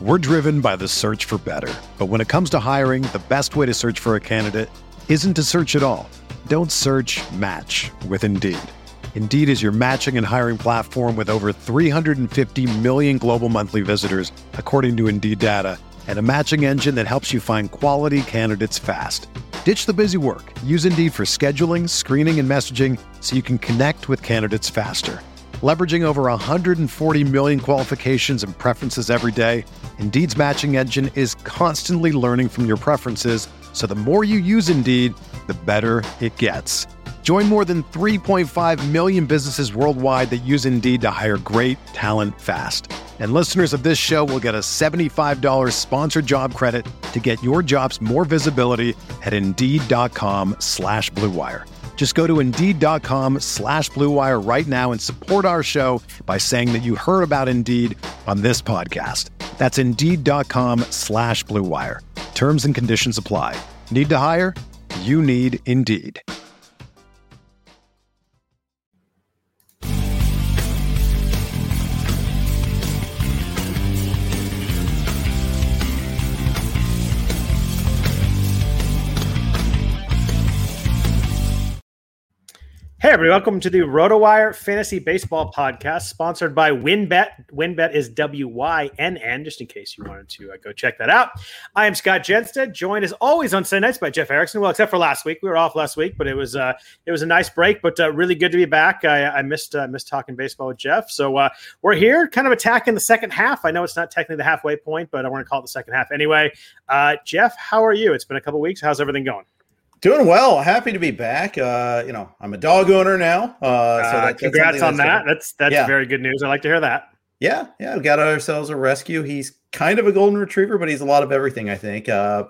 We're driven by the search for better. But when it comes to hiring, the best way to search for a candidate isn't to search at all. Don't search, match with Indeed. Indeed is your matching and hiring platform with over 350 million global monthly visitors, according to Indeed data, and a matching engine that helps you find quality candidates fast. Ditch the busy work. Use Indeed for scheduling, screening, and messaging so you can connect with candidates faster. Leveraging over 140 million qualifications and preferences every day, Indeed's matching engine is constantly learning from your preferences, so the more you use Indeed, the better it gets. Join more than 3.5 million businesses worldwide that use Indeed to hire great talent fast. And listeners of this show will get a $75 sponsored job credit to get your jobs more visibility at Indeed.com/Blue Wire. Just go to Indeed.com/Blue Wire right now and support our show by saying that you heard about Indeed on this podcast. That's Indeed.com/Blue Wire. Terms and conditions apply. Need to hire? You need Indeed. Hey, everybody. Welcome to the RotoWire Fantasy Baseball Podcast, sponsored by WynnBET. WynnBET is WYNN, just in case you wanted to go check that out. I am Scott Jenstead, joined as always on Sunday nights by Jeff Erickson. Well, except for last week. We were off last week, but it was a nice break, but really good to be back. I missed talking baseball with Jeff. So we're here kind of attacking the second half. I know it's not technically the halfway point, but I want to call it the second half anyway. Jeff, how are you? It's been a couple weeks. How's everything going? Doing well. Happy to be back. I'm a dog owner now. So congrats on that. That's very good news. I like to hear that. Yeah. We got ourselves a rescue. He's kind of a golden retriever, but he's a lot of everything, I think.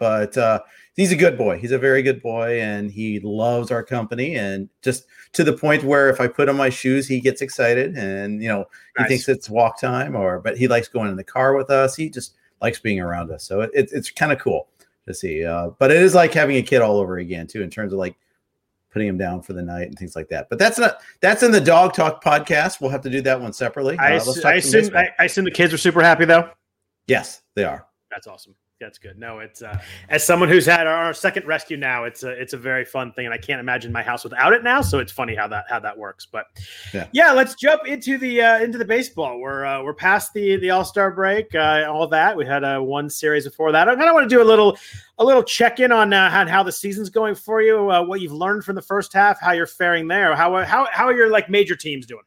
But he's a good boy. He's a very good boy, and he loves our company. And just to the point where if I put on my shoes, he gets excited, and he thinks it's walk time. But he likes going in the car with us. He just likes being around us. So it's kind of cool to see, but it is like having a kid all over again too, in terms of like putting him down for the night and things like that. But that's in the Dog Talk podcast. We'll have to do that one separately. I assume the kids are super happy though. Yes, they are. That's awesome. That's good. No, it's as someone who's had our second rescue now, it's a very fun thing, and I can't imagine my house without it now. So it's funny how that works. But yeah, let's jump into the baseball. We're past the All-Star break, all that. We had one series before that. I kind of want to do a little check in on how the season's going for you, what you've learned from the first half, how you're faring there, how are your like major teams doing?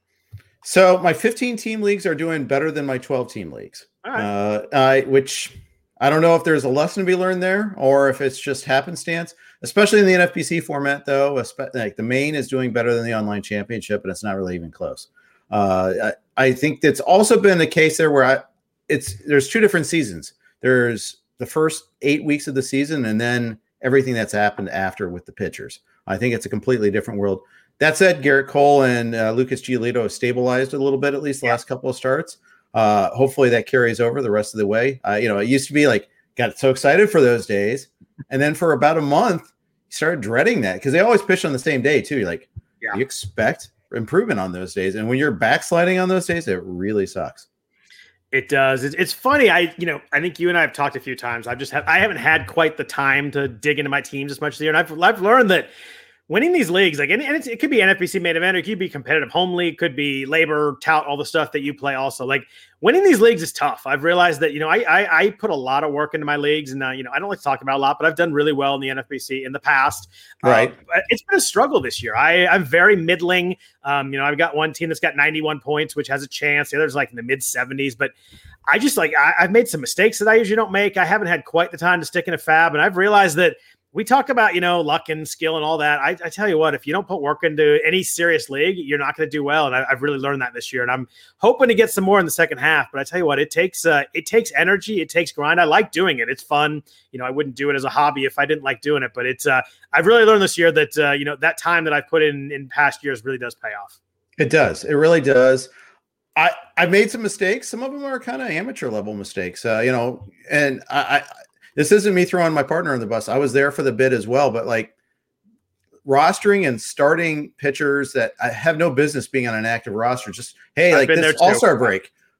So my 15 team leagues are doing better than my 12 team leagues, all right. Which I don't know if there's a lesson to be learned there or if it's just happenstance, especially in the NFBC format, though. Like the main is doing better than the online championship, and it's not really even close. I think that's also been the case there where there's two different seasons. There's the first 8 weeks of the season and then everything that's happened after with the pitchers. I think it's a completely different world. That said, Garrett Cole and Lucas Giolito have stabilized a little bit, at least the last couple of starts. Hopefully that carries over the rest of the way. It used to be like, got so excited for those days. And then for about a month, you started dreading that because they always pitch on the same day too. You're like, you expect improvement on those days. And when you're backsliding on those days, it really sucks. It does. It's funny. I think you and I have talked a few times. I haven't had quite the time to dig into my teams as much this year. And I've learned that winning these leagues, like, and it could be NFBC main event, or it could be competitive home league, could be labor, tout, all the stuff that you play also. Like, winning these leagues is tough. I've realized that, I put a lot of work into my leagues, and, I don't like to talk about a lot, but I've done really well in the NFBC in the past. Right. It's been a struggle this year. I'm very middling. I've got one team that's got 91 points, which has a chance. The other's like in the mid 70s, but I just I've made some mistakes that I usually don't make. I haven't had quite the time to stick in a fab, and I've realized that we talk about, luck and skill and all that. I tell you what, if you don't put work into any serious league, you're not going to do well. And I've really learned that this year. And I'm hoping to get some more in the second half. But I tell you what, it takes energy. It takes grind. I like doing it. It's fun. I wouldn't do it as a hobby if I didn't like doing it. But it's I've really learned this year that, that time that I've put in past years really does pay off. It does. It really does. I made some mistakes. Some of them are kind of amateur level mistakes, and this isn't me throwing my partner on the bus. I was there for the bid as well, but like rostering and starting pitchers that I have no business being on an active roster. Just, hey, like this All-Star break.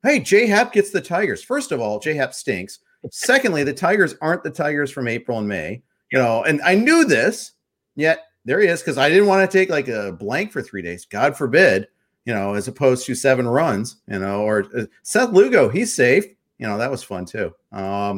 Hey, J-Hap gets the Tigers. First of all, J-Hap stinks. Secondly, the Tigers aren't the Tigers from April and May, and I knew this, yet there he is, because I didn't want to take like a blank for 3 days. God forbid, as opposed to 7 runs, or Seth Lugo, he's safe. That was fun too. I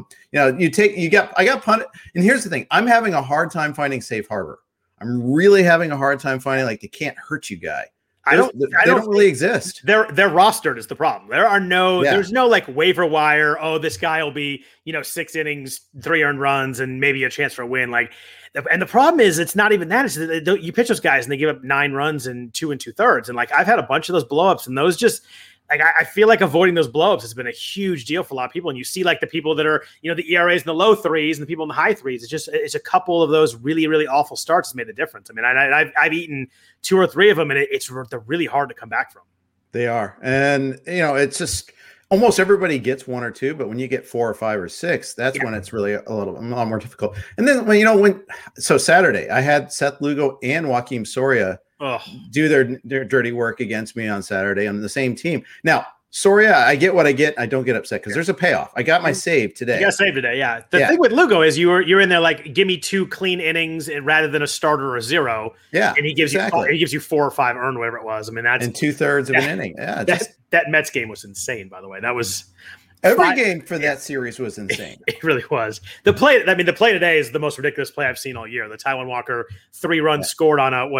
got punted. And here's the thing. I'm having a hard time finding safe harbor. I'm really having a hard time finding like the can't hurt you guy. They don't really exist. They're rostered is the problem. There's no like waiver wire. Oh, this guy will be, 6 innings, 3 earned runs, and maybe a chance for a win. And the problem is it's not even that. It's you pitch those guys and they give up 9 runs in 2 2/3. And like, I've had a bunch of those blowups, and those just like, I feel like avoiding those blowups has been a huge deal for a lot of people. And you see like the people that are, the ERAs in the low 3s and the people in the high 3s. It's a couple of those really, really awful starts that made the difference. I mean, I've eaten 2 or 3 of them, and they're really hard to come back from. They are. And, it's just almost everybody gets 1 or 2, but when you get 4 or 5 or 6, that's when it's really a lot more difficult. And then so Saturday I had Seth Lugo and Joakim Soria do their dirty work against me on Saturday on the same team. Now, Soria, I get what I get. I don't get upset because there's a payoff. I got my save today. You got a save today, yeah. The thing with Lugo is you're in there like, give me 2 clean innings rather than a starter or a 0. Yeah, and he gives you 4 or 5 earned, whatever it was. I mean, that's in 2/3 of an inning. Yeah, that Mets game was insane. By the way, that was every game for that series was insane. It really was. The play today is the most ridiculous play I've seen all year. The Taijuan Walker 3 runs scored on a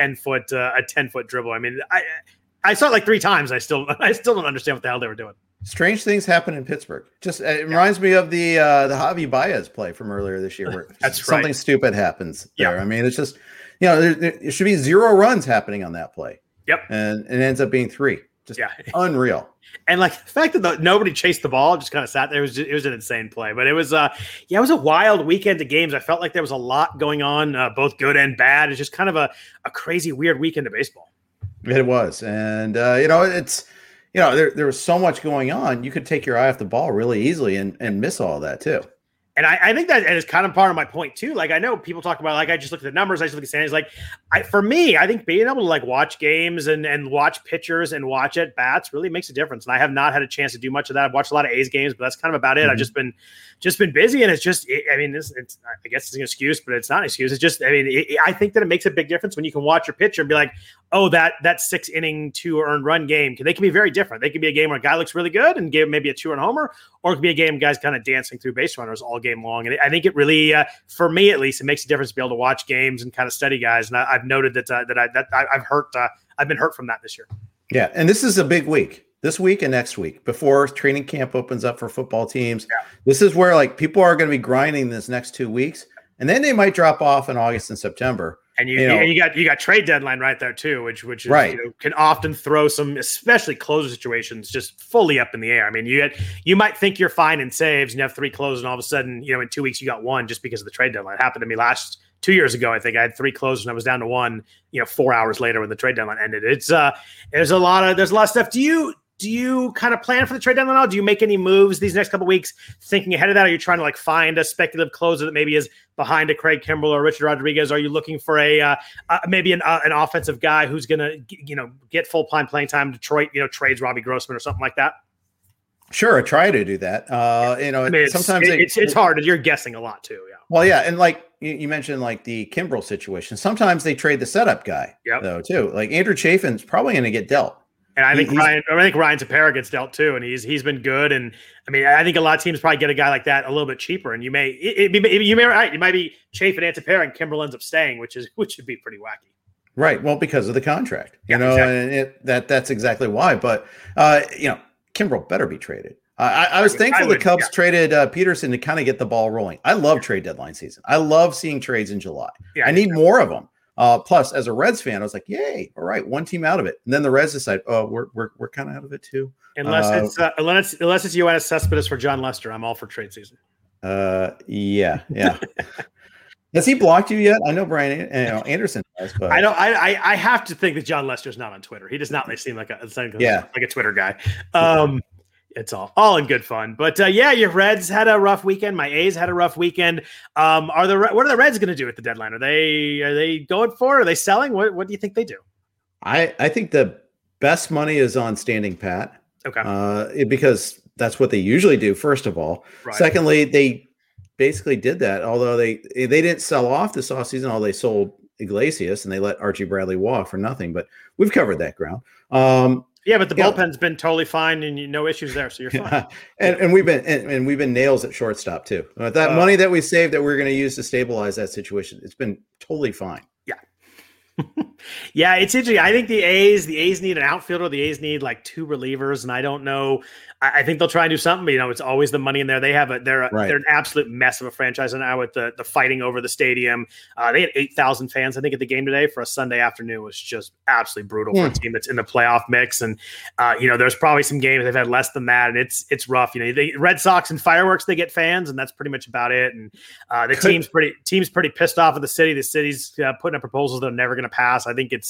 10-foot dribble. I mean, I saw it like 3 times. I still don't understand what the hell they were doing. Strange things happen in Pittsburgh. It reminds me of the Javi Baez play from earlier this year, where something stupid happens there. I mean, it's just there should be 0 runs happening on that play. Yep, and it ends up being 3. Just unreal. And like the fact that nobody chased the ball, just kind of sat there. It was an insane play, but it was it was a wild weekend of games. I felt like there was a lot going on, both good and bad. It's just kind of a crazy, weird weekend of baseball. It was. And, it's, there was so much going on. You could take your eye off the ball really easily and miss all of that too. And I think that is kind of part of my point too. Like, I know people talk about, like, I just look at the numbers, I just look at standings. Like, for me, I think being able to like watch games and watch pitchers and watch at bats really makes a difference. And I have not had a chance to do much of that. I've watched a lot of A's games, but that's kind of about it. Mm-hmm. I've just been busy, and it's just, I guess it's an excuse, but it's not an excuse. It's just, I think that it makes a big difference when you can watch your pitcher and be like, oh, that 6 inning 2 earned run game. They can be very different. They can be a game where a guy looks really good and give maybe a 2-run homer, or it could be a game guys kind of dancing through base runners all game long. And I think it really, for me at least, it makes a difference to be able to watch games and kind of study guys. And I've noted that I've been hurt from that this year. Yeah, and this is a big week. This week and next week, before training camp opens up for football teams. Yeah. This is where like people are going to be grinding this next 2 weeks, and then they might drop off in August and September. And you got trade deadline right there too, which is, right. Can often throw some, especially closer situations, just fully up in the air. I mean, you might think you're fine in saves and you have 3 closers, and all of a sudden, in 2 weeks you got 1 just because of the trade deadline. It happened to me 2 years ago. I think I had 3 closers and I was down to 1. 4 hours later when the trade deadline ended. It's there's a lot of stuff. Do you kind of plan for the trade deadline now? Do you make any moves these next couple of weeks thinking ahead of that? Are you trying to like find a speculative closer that maybe is behind a Craig Kimbrell or Richard Rodriguez? Are you looking for maybe an offensive guy who's going to get full-time playing time? Detroit, trades Robbie Grossman or something like that? Sure, I try to do that. Sometimes it's hard. You're guessing a lot too. Yeah. Well, yeah, and like you mentioned, like the Kimbrell situation. Sometimes they trade the setup guy, though, too. Like Andrew Chafin's probably going to get dealt. And I think Ryan Tepera gets dealt too, and he's been good. And I think a lot of teams probably get a guy like that a little bit cheaper. And you might be Chafin and Tepera, and Kimbrell ends up staying, which would be pretty wacky. Right. Well, because of the contract, exactly. And that's exactly why. But Kimbrell better be traded. I was thankful the Cubs traded Peterson to kind of get the ball rolling. I love trade deadline season. I love seeing trades in July. I need more of them. Plus, as a Reds fan, I was like, "Yay! All right, 1 team out of it." And then the Reds decide, "Oh, we're kind of out of it too." Unless it's Yoenis Cespedes for John Lester, I'm all for trade season. Yeah. Has he blocked you yet? I know Brian Anderson has, but I have to think that John Lester's not on Twitter. He does not seem like a Twitter guy. It's all in good fun. But your Reds had a rough weekend. My A's had a rough weekend. What are the Reds going to do at the deadline? Are they going for it? Are they selling? What do you think they do? I think the best money is on standing pat. Okay. Because that's what they usually do, first of all. Right. Secondly, they basically did that, although they didn't sell off this offseason, although they sold Iglesias and they let Archie Bradley walk for nothing. But we've covered that ground. Yeah, but the bullpen's been totally fine and no issues there, so you're fine. And we've been nails at shortstop too. That money that we saved that we're going to use to stabilize that situation, it's been totally fine. Yeah. Yeah, it's interesting. I think the A's need an outfielder. The A's need like 2 relievers, and I don't know. I think they'll try and do something, but it's always the money in there. They're an absolute mess of a franchise now with the fighting over the stadium. They had 8,000 fans, I think, at the game today for a Sunday afternoon. It was just absolutely brutal for a team that's in the playoff mix. And there's probably some games they've had less than that, and it's rough. The Red Sox and fireworks, they get fans, and that's pretty much about it. And the team's pretty pissed off at the city. The city's putting up proposals that are never going to pass. I think it's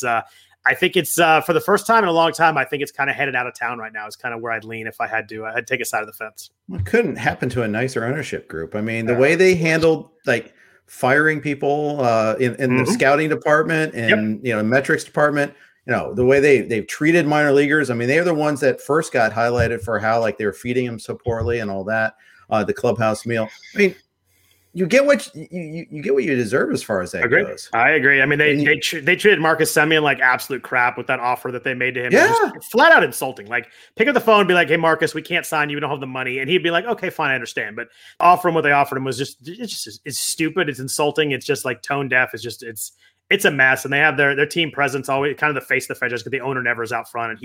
for the first time in a long time, I think it's kind of headed out of town right now. It's kind of where I'd lean if I had to. I'd take a side of the fence. It couldn't happen to a nicer ownership group. I mean, the way they handled like firing people in the scouting department and metrics department, the way they've treated minor leaguers. I mean, they're the ones that first got highlighted for how like they were feeding them so poorly and all that. The clubhouse meal. I mean, you get what you get what you deserve as far as that goes. I agree. I mean, they treated Marcus Semien like absolute crap with that offer that they made to him. Yeah. It was flat out insulting. Like, pick up the phone and be like, "Hey, Marcus, we can't sign you. We don't have the money." And he'd be like, "Okay, fine, I understand." But offer him what they offered him was it's stupid. It's insulting. It's just like tone deaf. It's a mess. And they have their team presence always kind of the face of the franchise because the owner never is out front. And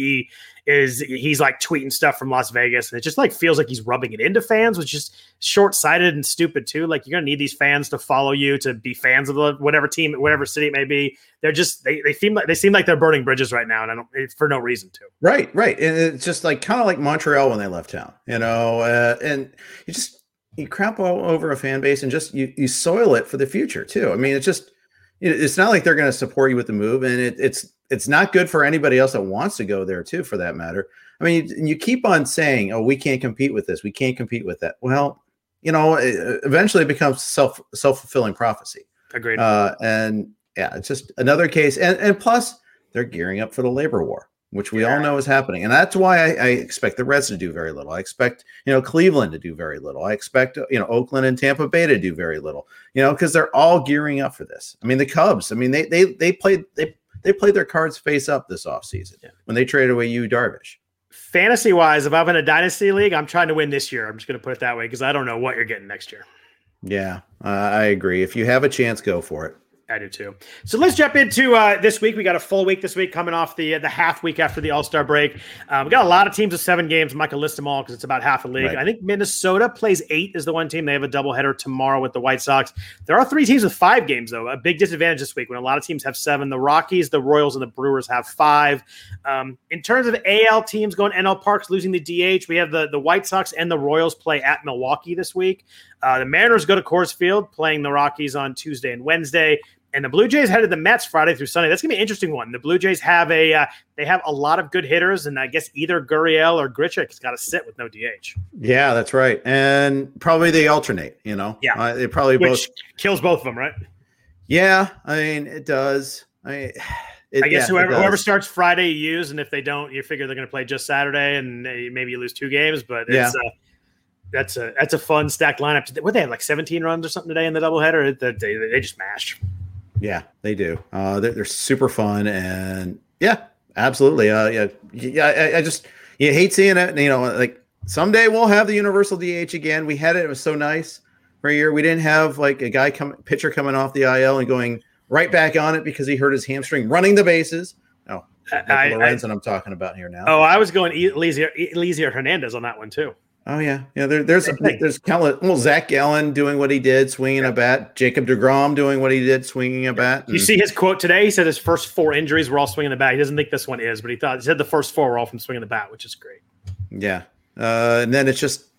he's like tweeting stuff from Las Vegas. And it just like feels like he's rubbing it into fans, which is short-sighted and stupid too. Like, you're going to need these fans to follow you, to be fans of whatever team, whatever city it may be. They're just, they seem like they're burning bridges right now. And for no reason to. Right. And it's just like kind of like Montreal when they left town, and you crap all over a fan base and just you soil it for the future too. I mean, it's not like they're going to support you with the move, and it's not good for anybody else that wants to go there too, for that matter. I mean, you keep on saying, "Oh, we can't compete with this. We can't compete with that." Well, eventually it becomes self-fulfilling prophecy. Agreed. And yeah, it's just another case. And plus, they're gearing up for the labor war, which we all know is happening. And that's why I expect the Reds to do very little. I expect, Cleveland to do very little. I expect, Oakland and Tampa Bay to do very little, because they're all gearing up for this. I mean, the Cubs, they played their cards face up this offseason when they traded away Yu Darvish. Fantasy wise, if I'm in a dynasty league, I'm trying to win this year. I'm just going to put it that way, because I don't know what you're getting next year. Yeah, I agree. If you have a chance, go for it. I do too. So let's jump into this week. We got a full week this week, coming off the half week after the All-Star break. We got a lot of teams with 7 games. I'm not going to list them all because it's about half a league. Right. I think Minnesota plays 8 is the one team. They have a doubleheader tomorrow with the White Sox. There are 3 teams with 5 games, though. A big disadvantage this week when a lot of teams have 7. The Rockies, the Royals, and the Brewers have 5. In terms of AL teams going NL Parks, losing the DH, we have the White Sox and the Royals play at Milwaukee this week. The Mariners go to Coors Field, playing the Rockies on Tuesday and Wednesday. And the Blue Jays headed the Mets Friday through Sunday. That's going to be an interesting one. The Blue Jays have a lot of good hitters, and I guess either Gurriel or Grichuk's got to sit with no DH. Yeah, that's right. And probably they alternate, Yeah. They probably both kills both of them, right? Yeah, I mean, it does. I guess whoever starts Friday you use, and if they don't, you figure they're going to play just Saturday, and maybe you lose 2 games. But that's a fun stacked lineup. What, they had like 17 runs or something today in the doubleheader? They just mashed. Yeah, they do. They're super fun, and yeah, absolutely. I just hate seeing it. Like someday we'll have the universal DH again. We had it; it was so nice for a year. We didn't have like a pitcher coming off the IL and going right back on it because he hurt his hamstring running the bases. Oh, Lorenzen I'm talking about here now. Oh, I was going Eliezer Hernandez on that one too. Oh yeah. There's countless. Well, Zach Gallen doing what he did, swinging a bat. Jacob deGrom doing what he did, swinging a bat. You see his quote today. He said his first 4 injuries were all swinging the bat. He doesn't think this one is, but he said the first 4 were all from swinging the bat, which is great. Yeah, and then it's just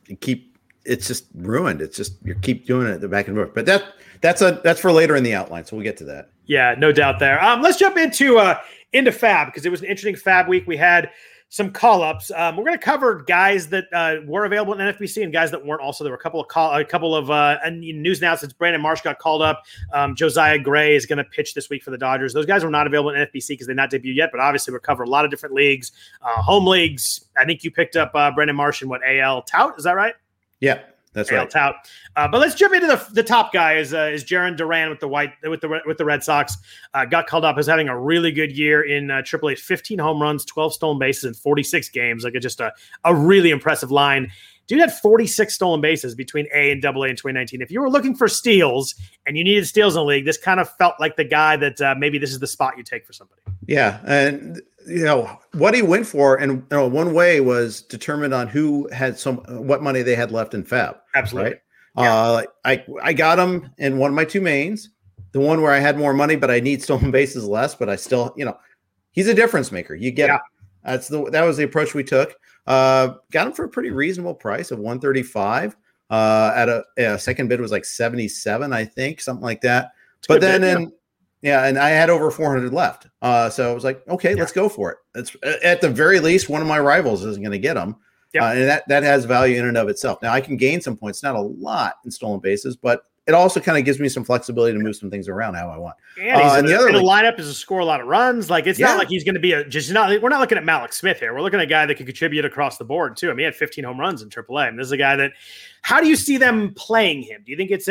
ruined. It's just you keep doing it the back and forth. But that's for later in the outline, so we'll get to that. Yeah, no doubt there. Let's jump into Fab, because it was an interesting Fab week. We had some call-ups. We're going to cover guys that were available in NFBC and guys that weren't. Also, there were a couple of news announcements. Brandon Marsh got called up. Josiah Gray is going to pitch this week for the Dodgers. Those guys were not available in NFBC because they're not debuted yet, but obviously we'll cover a lot of different leagues, home leagues. I think you picked up Brandon Marsh in AL Tout. Is that right? Yeah. That's right. Tout. But let's jump into the top guy is Jarren Duran with the Red Sox. Got called up as having a really good year in AAA, 15 home runs, 12 stolen bases in 46 games. Like just a really impressive line. Dude had 46 stolen bases between A and AA in 2019. If you were looking for steals and you needed steals in the league, this kind of felt like the guy that maybe this is the spot you take for somebody. Yeah, and what he went for, and one way was determined on who had what money they had left in Fab. Absolutely. Right? Yeah. I got him in one of my two mains, the one where I had more money, but I need stolen bases less, but I still, he's a difference maker. You get it. That was the approach we took. Got him for a pretty reasonable price of $135. At a second bid was like 77, I think, something like that. But then and I had over 400 left. So I was like, okay, let's go for it. It's at the very least, one of my rivals isn't going to get them. And that has value in and of itself. Now I can gain some points, not a lot in stolen bases, but it also kind of gives me some flexibility to move some things around how I want. And the lineup is to score a lot of runs. Like it's not like he's going to be we're not looking at Malik Smith here. We're looking at a guy that can contribute across the board too. I mean, he had 15 home runs in AAA. And this is a guy that, how do you see them playing him? Do you think it's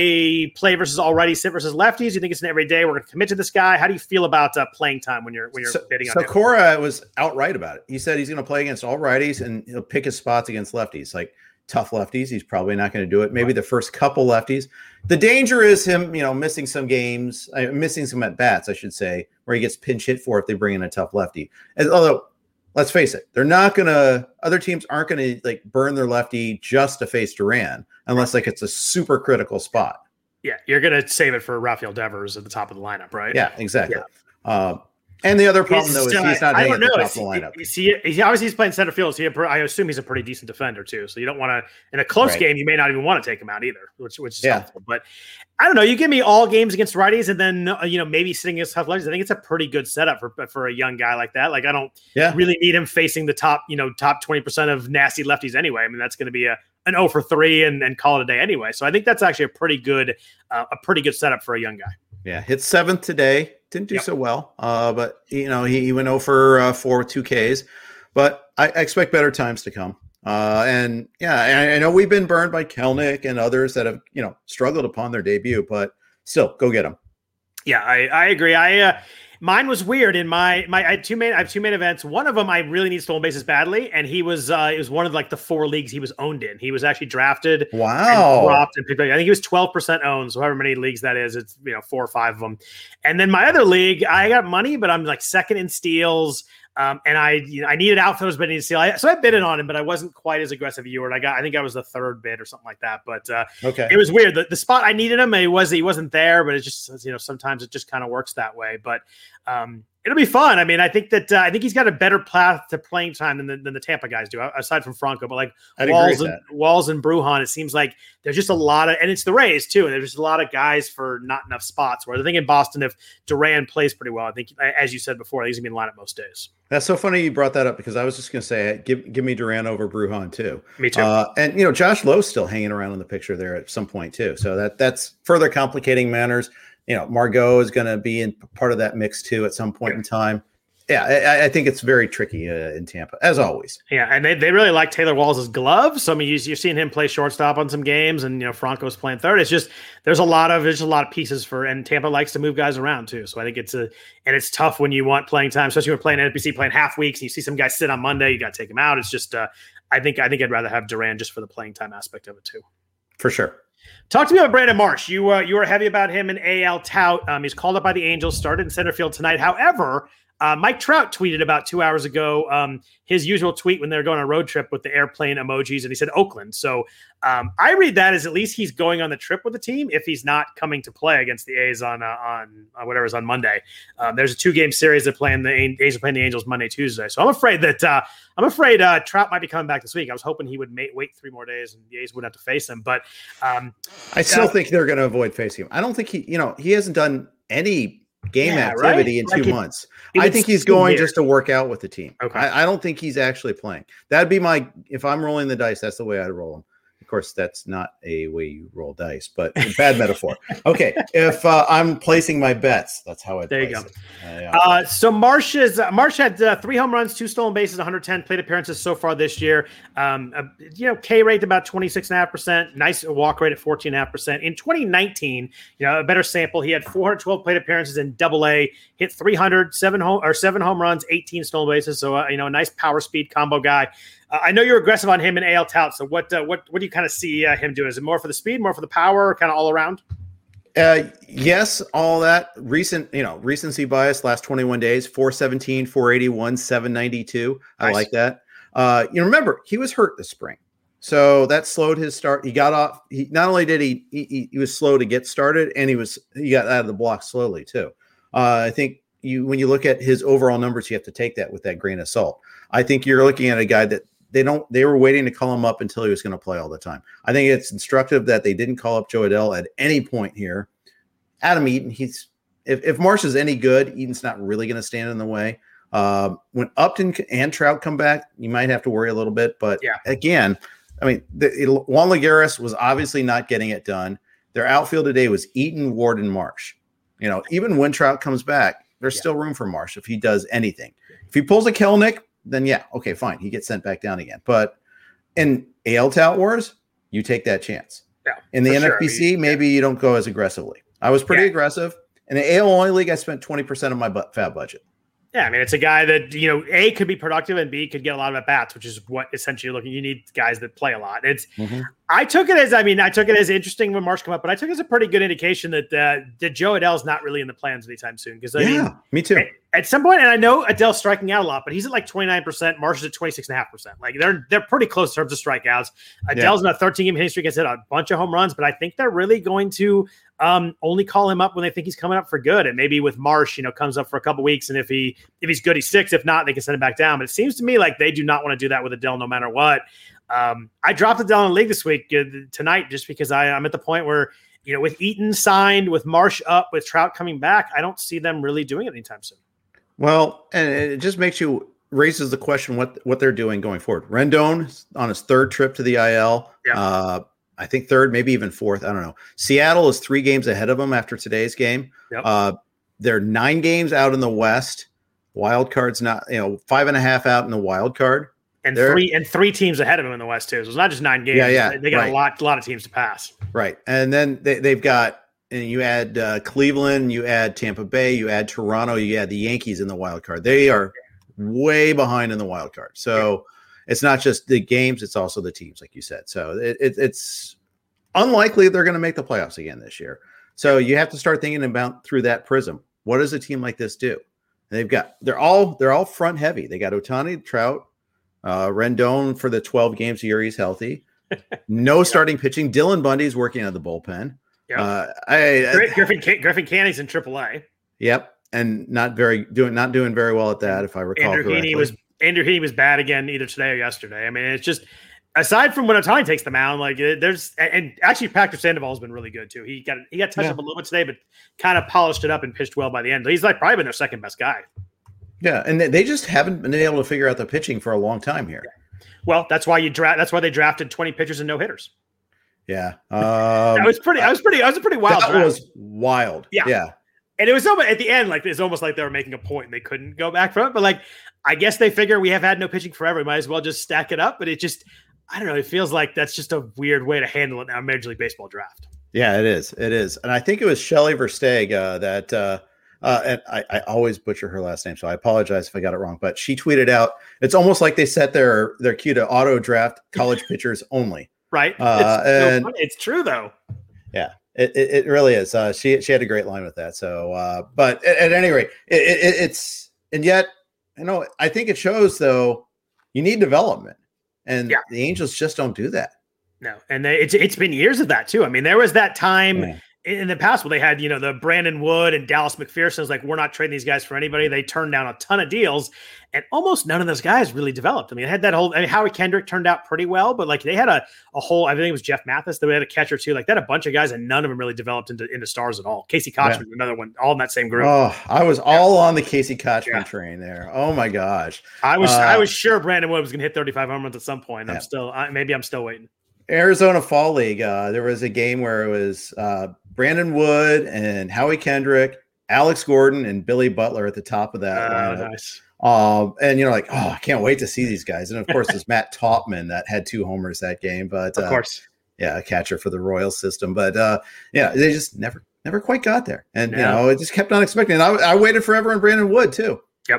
a play versus already sit versus lefties? Do you think it's an everyday we're going to commit to this guy? How do you feel about playing time when you're bidding on him? So Cora was outright about it. He said he's going to play against all righties and he'll pick his spots against lefties. Like tough lefties, he's probably not going to do it. Maybe the first couple lefties. The danger is him, missing some games, missing some at bats, I should say, where he gets pinch hit for if they bring in a tough lefty. Although, let's face it, other teams aren't going to burn their lefty just to face Duran unless it's a super critical spot. Yeah, you're going to save it for Rafael Devers at the top of the lineup, right? Yeah, exactly. Yeah. And the other problem, though, is he's not hitting at the top of the lineup. He's playing center field. So I assume he's a pretty decent defender, too. So you don't want to – in a close game, you may not even want to take him out either, which is helpful. But I don't know. You give me all games against righties and then, maybe sitting against tough lefties. I think it's a pretty good setup for a young guy like that. Like I don't really need him facing the top 20% of nasty lefties anyway. I mean, that's going to be an 0 for 3 and call it a day anyway. So I think that's actually a pretty good setup for a young guy. Yeah, hit 7th today. Didn't do so well, but he went 0 for 4 with 2 Ks. But I expect better times to come. And I know we've been burned by Kelnick and others that have struggled upon their debut, but still, go get them. Yeah, I agree. Mine was weird. In I have two main events. One of them I really need stolen bases badly, and he was it was one of the 4 leagues he was owned in. He was actually drafted. Wow. And dropped and picked up. I think he was 12% owned. So however many leagues that is, it's 4 or 5 of them. And then my other league, I got money, but I'm second in steals. And I needed outfielders, but I needed steal. So I bid it on him, but I wasn't quite as aggressive as you were. I think I was the 3rd bid or something like that. But It was weird. The spot I needed him, he wasn't there, but it just sometimes it just kind of works that way. But it'll be fun. I mean, I think he's got a better path to playing time than the Tampa guys do, aside from Franco. But Walls and Brujan, it seems like there's just a lot of, and it's the Rays too, and there's just a lot of guys for not enough spots. Where I think in Boston, if Duran plays pretty well, I think, as you said before, he's gonna be in the lineup most days. That's so funny you brought that up because I was just gonna say, give me Duran over Brujan too. Me too. And Josh Lowe's still hanging around in the picture there at some point too. So that's further complicating matters. Margot is going to be in part of that mix too at some point in time. Yeah, I think it's very tricky in Tampa, as always. Yeah, and they really like Taylor Walls' glove. So I mean, you're seeing him play shortstop on some games, and Franco's playing third. It's just there's a lot of pieces and Tampa likes to move guys around too. So I think it's tough when you want playing time, especially when playing NFBC, playing half weeks, and you see some guys sit on Monday, you got to take him out. It's just I think I'd rather have Duran just for the playing time aspect of it too. For sure. Talk to me about Brandon Marsh. You were heavy about him in AL Tout. He's called up by the Angels, started in center field tonight. However, Mike Trout tweeted about 2 hours ago his usual tweet when they were going on a road trip with the airplane emojis, and he said Oakland. So I read that as at least he's going on the trip with the team if he's not coming to play against the A's on whatever's on Monday. There's a 2-game series they're playing. The A's are playing the Angels Monday, Tuesday. So I'm afraid Trout might be coming back this week. I was hoping he would wait 3 more days and the A's wouldn't have to face him. But I still think they're going to avoid facing him. I don't think he hasn't done any game activity in 2 months. I think he's going just to work out with the team. Okay. I don't think he's actually playing. That'd be if I'm rolling the dice, that's the way I'd roll him. Of course, that's not a way you roll dice, but bad metaphor. Okay, if I'm placing my bets, that's how I'd place it. Yeah. So Marsh had 3 home runs, 2 stolen bases, 110 plate appearances so far this year. K rate about 26.5%, nice walk rate at 14.5%. In 2019, a better sample, he had 412 plate appearances in Double-A, hit 7 home runs, 18 stolen bases. So a nice power speed combo guy. I know you're aggressive on him in AL tout. So what do you kind of see him doing? Is it more for the speed, more for the power, kind of all around? Yes, all that recency bias. Last 21 days, 417, 481, 792. I like that. Remember he was hurt this spring, so that slowed his start. He got off. He not only did he was slow to get started, and he got out of the block slowly too. I think when you look at his overall numbers, you have to take that with that grain of salt. I think you're looking at a guy that they were waiting to call him up until he was going to play all the time. I think it's instructive that they didn't call up Jo Adell at any point here. Adam Eaton, if Marsh is any good, Eaton's not really going to stand in the way. When Upton and Trout come back, you might have to worry a little bit. But again, I mean, Juan Lagares was obviously not getting it done. Their outfield today was Eaton, Ward, and Marsh. Even when Trout comes back, there's still room for Marsh if he does anything. If he pulls a Kelenic, then okay, fine. He gets sent back down again. But in AL Tout Wars, you take that chance. Yeah, in the NFBC, maybe you don't go as aggressively. I was pretty aggressive. In the AL only league, I spent 20% of my fab budget. Yeah, I mean, it's a guy that, A, could be productive, and B, could get a lot of at-bats, which is what essentially you're looking. You need guys that play a lot. I took it as interesting when Marsh came up, but I took it as a pretty good indication that Jo Adell's not really in the plans anytime soon. Because me too. At some point, and I know Adell's striking out a lot, but he's at like 29%. Marsh is at 26.5%. Like they're pretty close in terms of strikeouts. Adell's in a 13-game hitting streak. I said a bunch of home runs, but I think they're really going to only call him up when they think he's coming up for good. And maybe with Marsh, comes up for a couple weeks, and if he's good, he sticks. If not, they can send him back down. But it seems to me like they do not want to do that with Adell no matter what. I dropped Adell in the league this week tonight just because I'm at the point where, with Eaton signed, with Marsh up, with Trout coming back, I don't see them really doing it anytime soon. Well, and it just raises the question what they're doing going forward. Rendon on his 3rd trip to the IL. Yeah. I think 3rd, maybe even 4th. I don't know. Seattle is 3 games ahead of them after today's game. Yep. They're 9 games out in the West. Wild card's not, 5.5 out in the wild card. And three teams ahead of them in the West too. So it's not just 9 games. Yeah. They got a lot of teams to pass. Right. And then they've got, and you add Cleveland, you add Tampa Bay, you add Toronto, you add the Yankees in the wild card. They are way behind in the wild card. So it's not just the games, it's also the teams, like you said. So it's unlikely they're going to make the playoffs again this year. So you have to start thinking about through that prism. What does a team like this do? They're all front heavy. They got Ohtani, Trout, Rendon for the 12 games a year he's healthy. No starting pitching. Dylan Bundy's working out of the bullpen. Griffin Canning's in AAA. Yep, and not doing very well at that, if I recall correctly. Andrew Heaney was bad again either today or yesterday. I mean, it's just aside from when Ohtani takes the mound, like and actually Patrick Sandoval has been really good too. He got touched up a little bit today, but kind of polished it up and pitched well by the end. He's probably been their second best guy. Yeah, and they just haven't been able to figure out the pitching for a long time here. Well, that's why they drafted 20 pitchers and no hitters. Yeah, that was pretty wild. That was wild. Yeah. And it was almost at the end, it's almost like they were making a point and they couldn't go back from it. But I guess they figure we have had no pitching forever. We might as well just stack it up. But it just, I don't know. It feels like that's just a weird way to handle it now. Major League Baseball draft. Yeah, it is. And I think it was Shelley Versteeg that, and I always butcher her last name, so I apologize if I got it wrong. But she tweeted out, it's almost like they set their cue to auto draft college pitchers only. Right. It's true though. Yeah. It really is. She had a great line with that. So, but at any rate, it's and yet, I think it shows though you need development, and the Angels just don't do that. No, and it's been years of that too. I mean, there was that time in the past, they had, the Brandon Wood and Dallas McPherson was like, we're not trading these guys for anybody. They turned down a ton of deals, and almost none of those guys really developed. I mean, I had that Howie Kendrick turned out pretty well, but like they had a whole, I think it was Jeff Mathis, they had a catcher too. Like they had a bunch of guys, and none of them really developed into stars at all. Casey Kochman, another one, all in that same group. Oh, I was all on the Casey Kochman train there. Oh my gosh. I was sure Brandon Wood was going to hit 35 home runs at some point. I'm still waiting. Arizona Fall League. There was a game where it was Brandon Wood and Howie Kendrick, Alex Gordon, and Billy Butler at the top of that lineup. Nice. And like, I can't wait to see these guys. And of course, it's Matt Taubman that had 2 homers that game. But of course, a catcher for the Royals system. But they just never quite got there. And it just kept on expecting. And I waited forever on Brandon Wood too. Yep.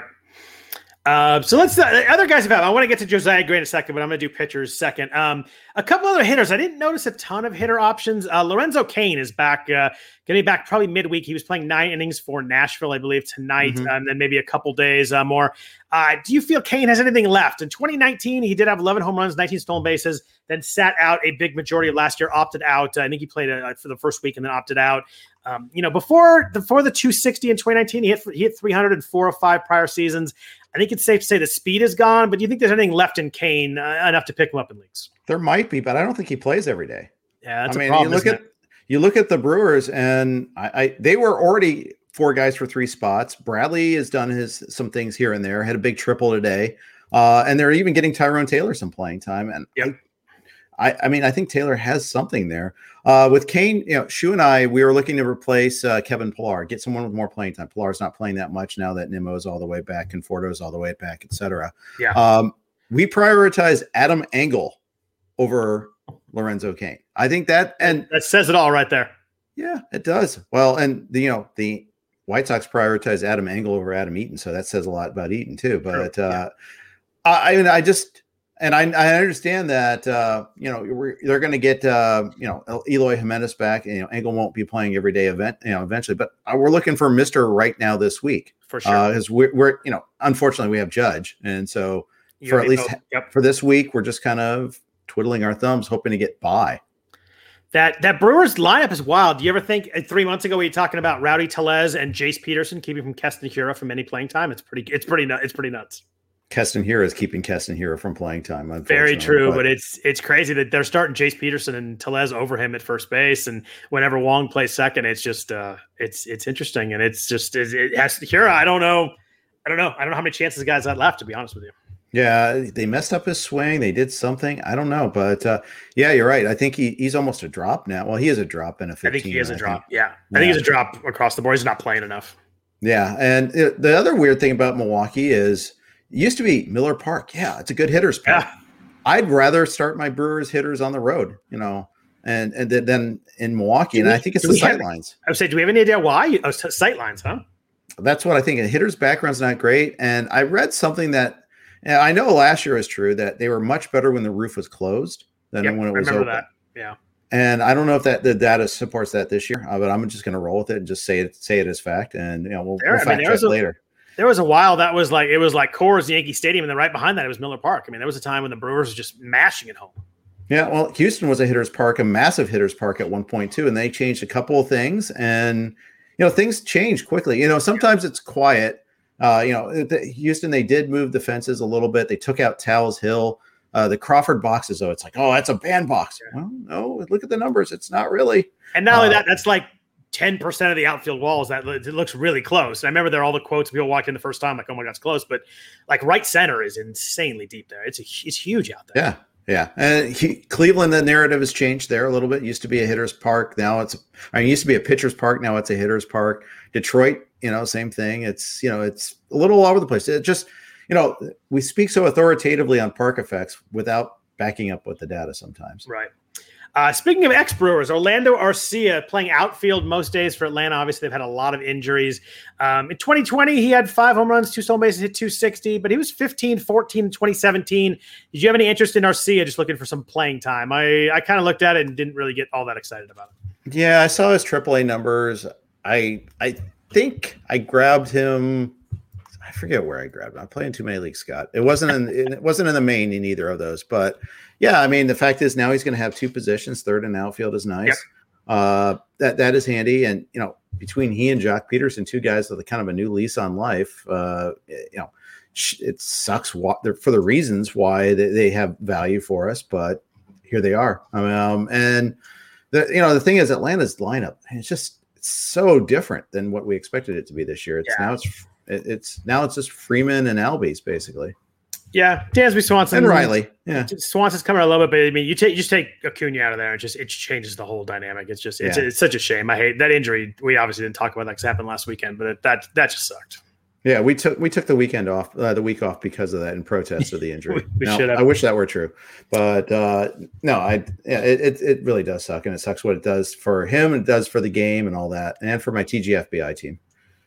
So let's other guys have. I want to get to Josiah Gray in a second, but I'm going to do pitchers second. A couple other hitters. I didn't notice a ton of hitter options. Lorenzo Cain is back, going to be back probably midweek. He was playing 9 innings for Nashville, I believe, tonight, and then maybe a couple days more. Do you feel Cain has anything left? In 2019, he did have 11 home runs, 19 stolen bases, then sat out a big majority of last year, opted out. I think he played for the first week and then opted out. Before the 260 in 2019, he hit 300 in 4 of 5 prior seasons. I think it's safe to say the speed is gone, but do you think there's anything left in Cain enough to pick him up in leagues? There might be, but I don't think he plays every day. Yeah, that's a problem. You look at the Brewers, and they were already 4 guys for 3 spots. Bradley has done some things here and there. Had a big triple today, and they're even getting Tyrone Taylor some playing time. And I think Taylor has something there. With Cain, Shu and I, we were looking to replace Kevin Pillar, get someone with more playing time. Pillar's not playing that much now that Nimmo's all the way back, Conforto's all the way back, etc. Yeah. We prioritized Adam Engel over Lorenzo Cain. I think that says it all right there. Yeah, it does. Well, and the White Sox prioritize Adam Engel over Adam Eaton, so that says a lot about Eaton too. But I understand that they're going to get Eloy Jimenez back. Engel won't be playing every day eventually, but we're looking for Mr. Right now this week for sure. Because we're unfortunately we have Judge, and so for at least for this week we're just kind of twiddling our thumbs, hoping to get by. That Brewers lineup is wild. Do you ever think 3 months ago we were talking about Rowdy Tellez and Jace Peterson keeping from Keston Hiura from any playing time? It's pretty nuts. Keston Hiura is keeping Keston Hiura from playing time. Very true, but it's crazy that they're starting Jace Peterson and Tellez over him at first base, and whenever Wong plays second, it's just it's interesting, and it has Hiura. I don't know how many chances the guy's got left, to be honest with you. Yeah, they messed up his swing. They did something. I don't know, but you're right. I think he's almost a drop now. Well, he is a drop in a 15. I think he is a drop. Yeah, I think he's a drop across the board. He's not playing enough. Yeah, and the other weird thing about Milwaukee is. It used to be Miller Park. Yeah, it's a good hitter's park. Yeah. I'd rather start my Brewers hitters on the road, and then in Milwaukee. And I think it's the sightlines. I would say, do we have any idea why? Sightlines, huh? That's what I think. A hitter's background's not great. And I read something that I know last year was true, that they were much better when the roof was closed than when it was open. That. Yeah. And I don't know if the data supports that this year, but I'm just going to roll with it and just say it as fact. And we'll fact check later. There was a while that was like, it was like Coors Yankee Stadium, and then right behind that it was Miller Park. I mean, there was a time when the Brewers were just mashing it home. Yeah, well, Houston was a hitter's park, a massive hitter's park at one point too, and they changed a couple of things, and things change quickly. Sometimes it's quiet. Houston, they did move the fences a little bit. They took out Towles Hill. The Crawford boxes, though, it's like, oh, that's a bandbox. Yeah. Well, no, look at the numbers. It's not really. And not only that, that's like 10% of the outfield walls. That it looks really close. And I remember there are all the quotes people walked in the first time, like, oh my God, it's close. But like right center is insanely deep there. It's huge out there. Yeah. Yeah. And Cleveland, the narrative has changed there a little bit. It used to be a hitter's park. Now it used to be a pitcher's park. Now it's a hitter's park. Detroit, same thing. It's a little all over the place. It just, we speak so authoritatively on park effects without backing up with the data sometimes. Right. Speaking of ex-Brewers, Orlando Arcia playing outfield most days for Atlanta. Obviously, they've had a lot of injuries. In 2020, he had 5 home runs, 2 stolen bases, hit 260, but he was 15-14 in 2017. Did you have any interest in Arcia, just looking for some playing time? I kind of looked at it and didn't really get all that excited about it. Yeah, I saw his AAA numbers. I think I grabbed him. I forget where I grabbed him. I'm playing too many leagues, Scott. It wasn't in the main in either of those, but yeah, I mean, the fact is now he's going to have 2 positions. Third and outfield is nice. That is handy. And, between he and Jock Peterson, two guys with a kind of a new lease on life, it sucks for the reasons why they have value for us, but here they are. And the thing is, Atlanta's lineup, it's so different than what we expected it to be this year. Now it's just Freeman and Albies basically. Yeah, Dansby Swanson and Riley. Yeah, Swanson's coming a little bit, but I mean, you just take Acuna out of there, and it changes the whole dynamic. It's such a shame. I hate that injury. We obviously didn't talk about that because it happened last weekend, but that just sucked. Yeah, we took the weekend off, the week off because of that in protest of the injury. we should have. I wish that were true, but it really does suck, and it sucks what it does for him, and it does for the game and all that, and for my TGFBI team.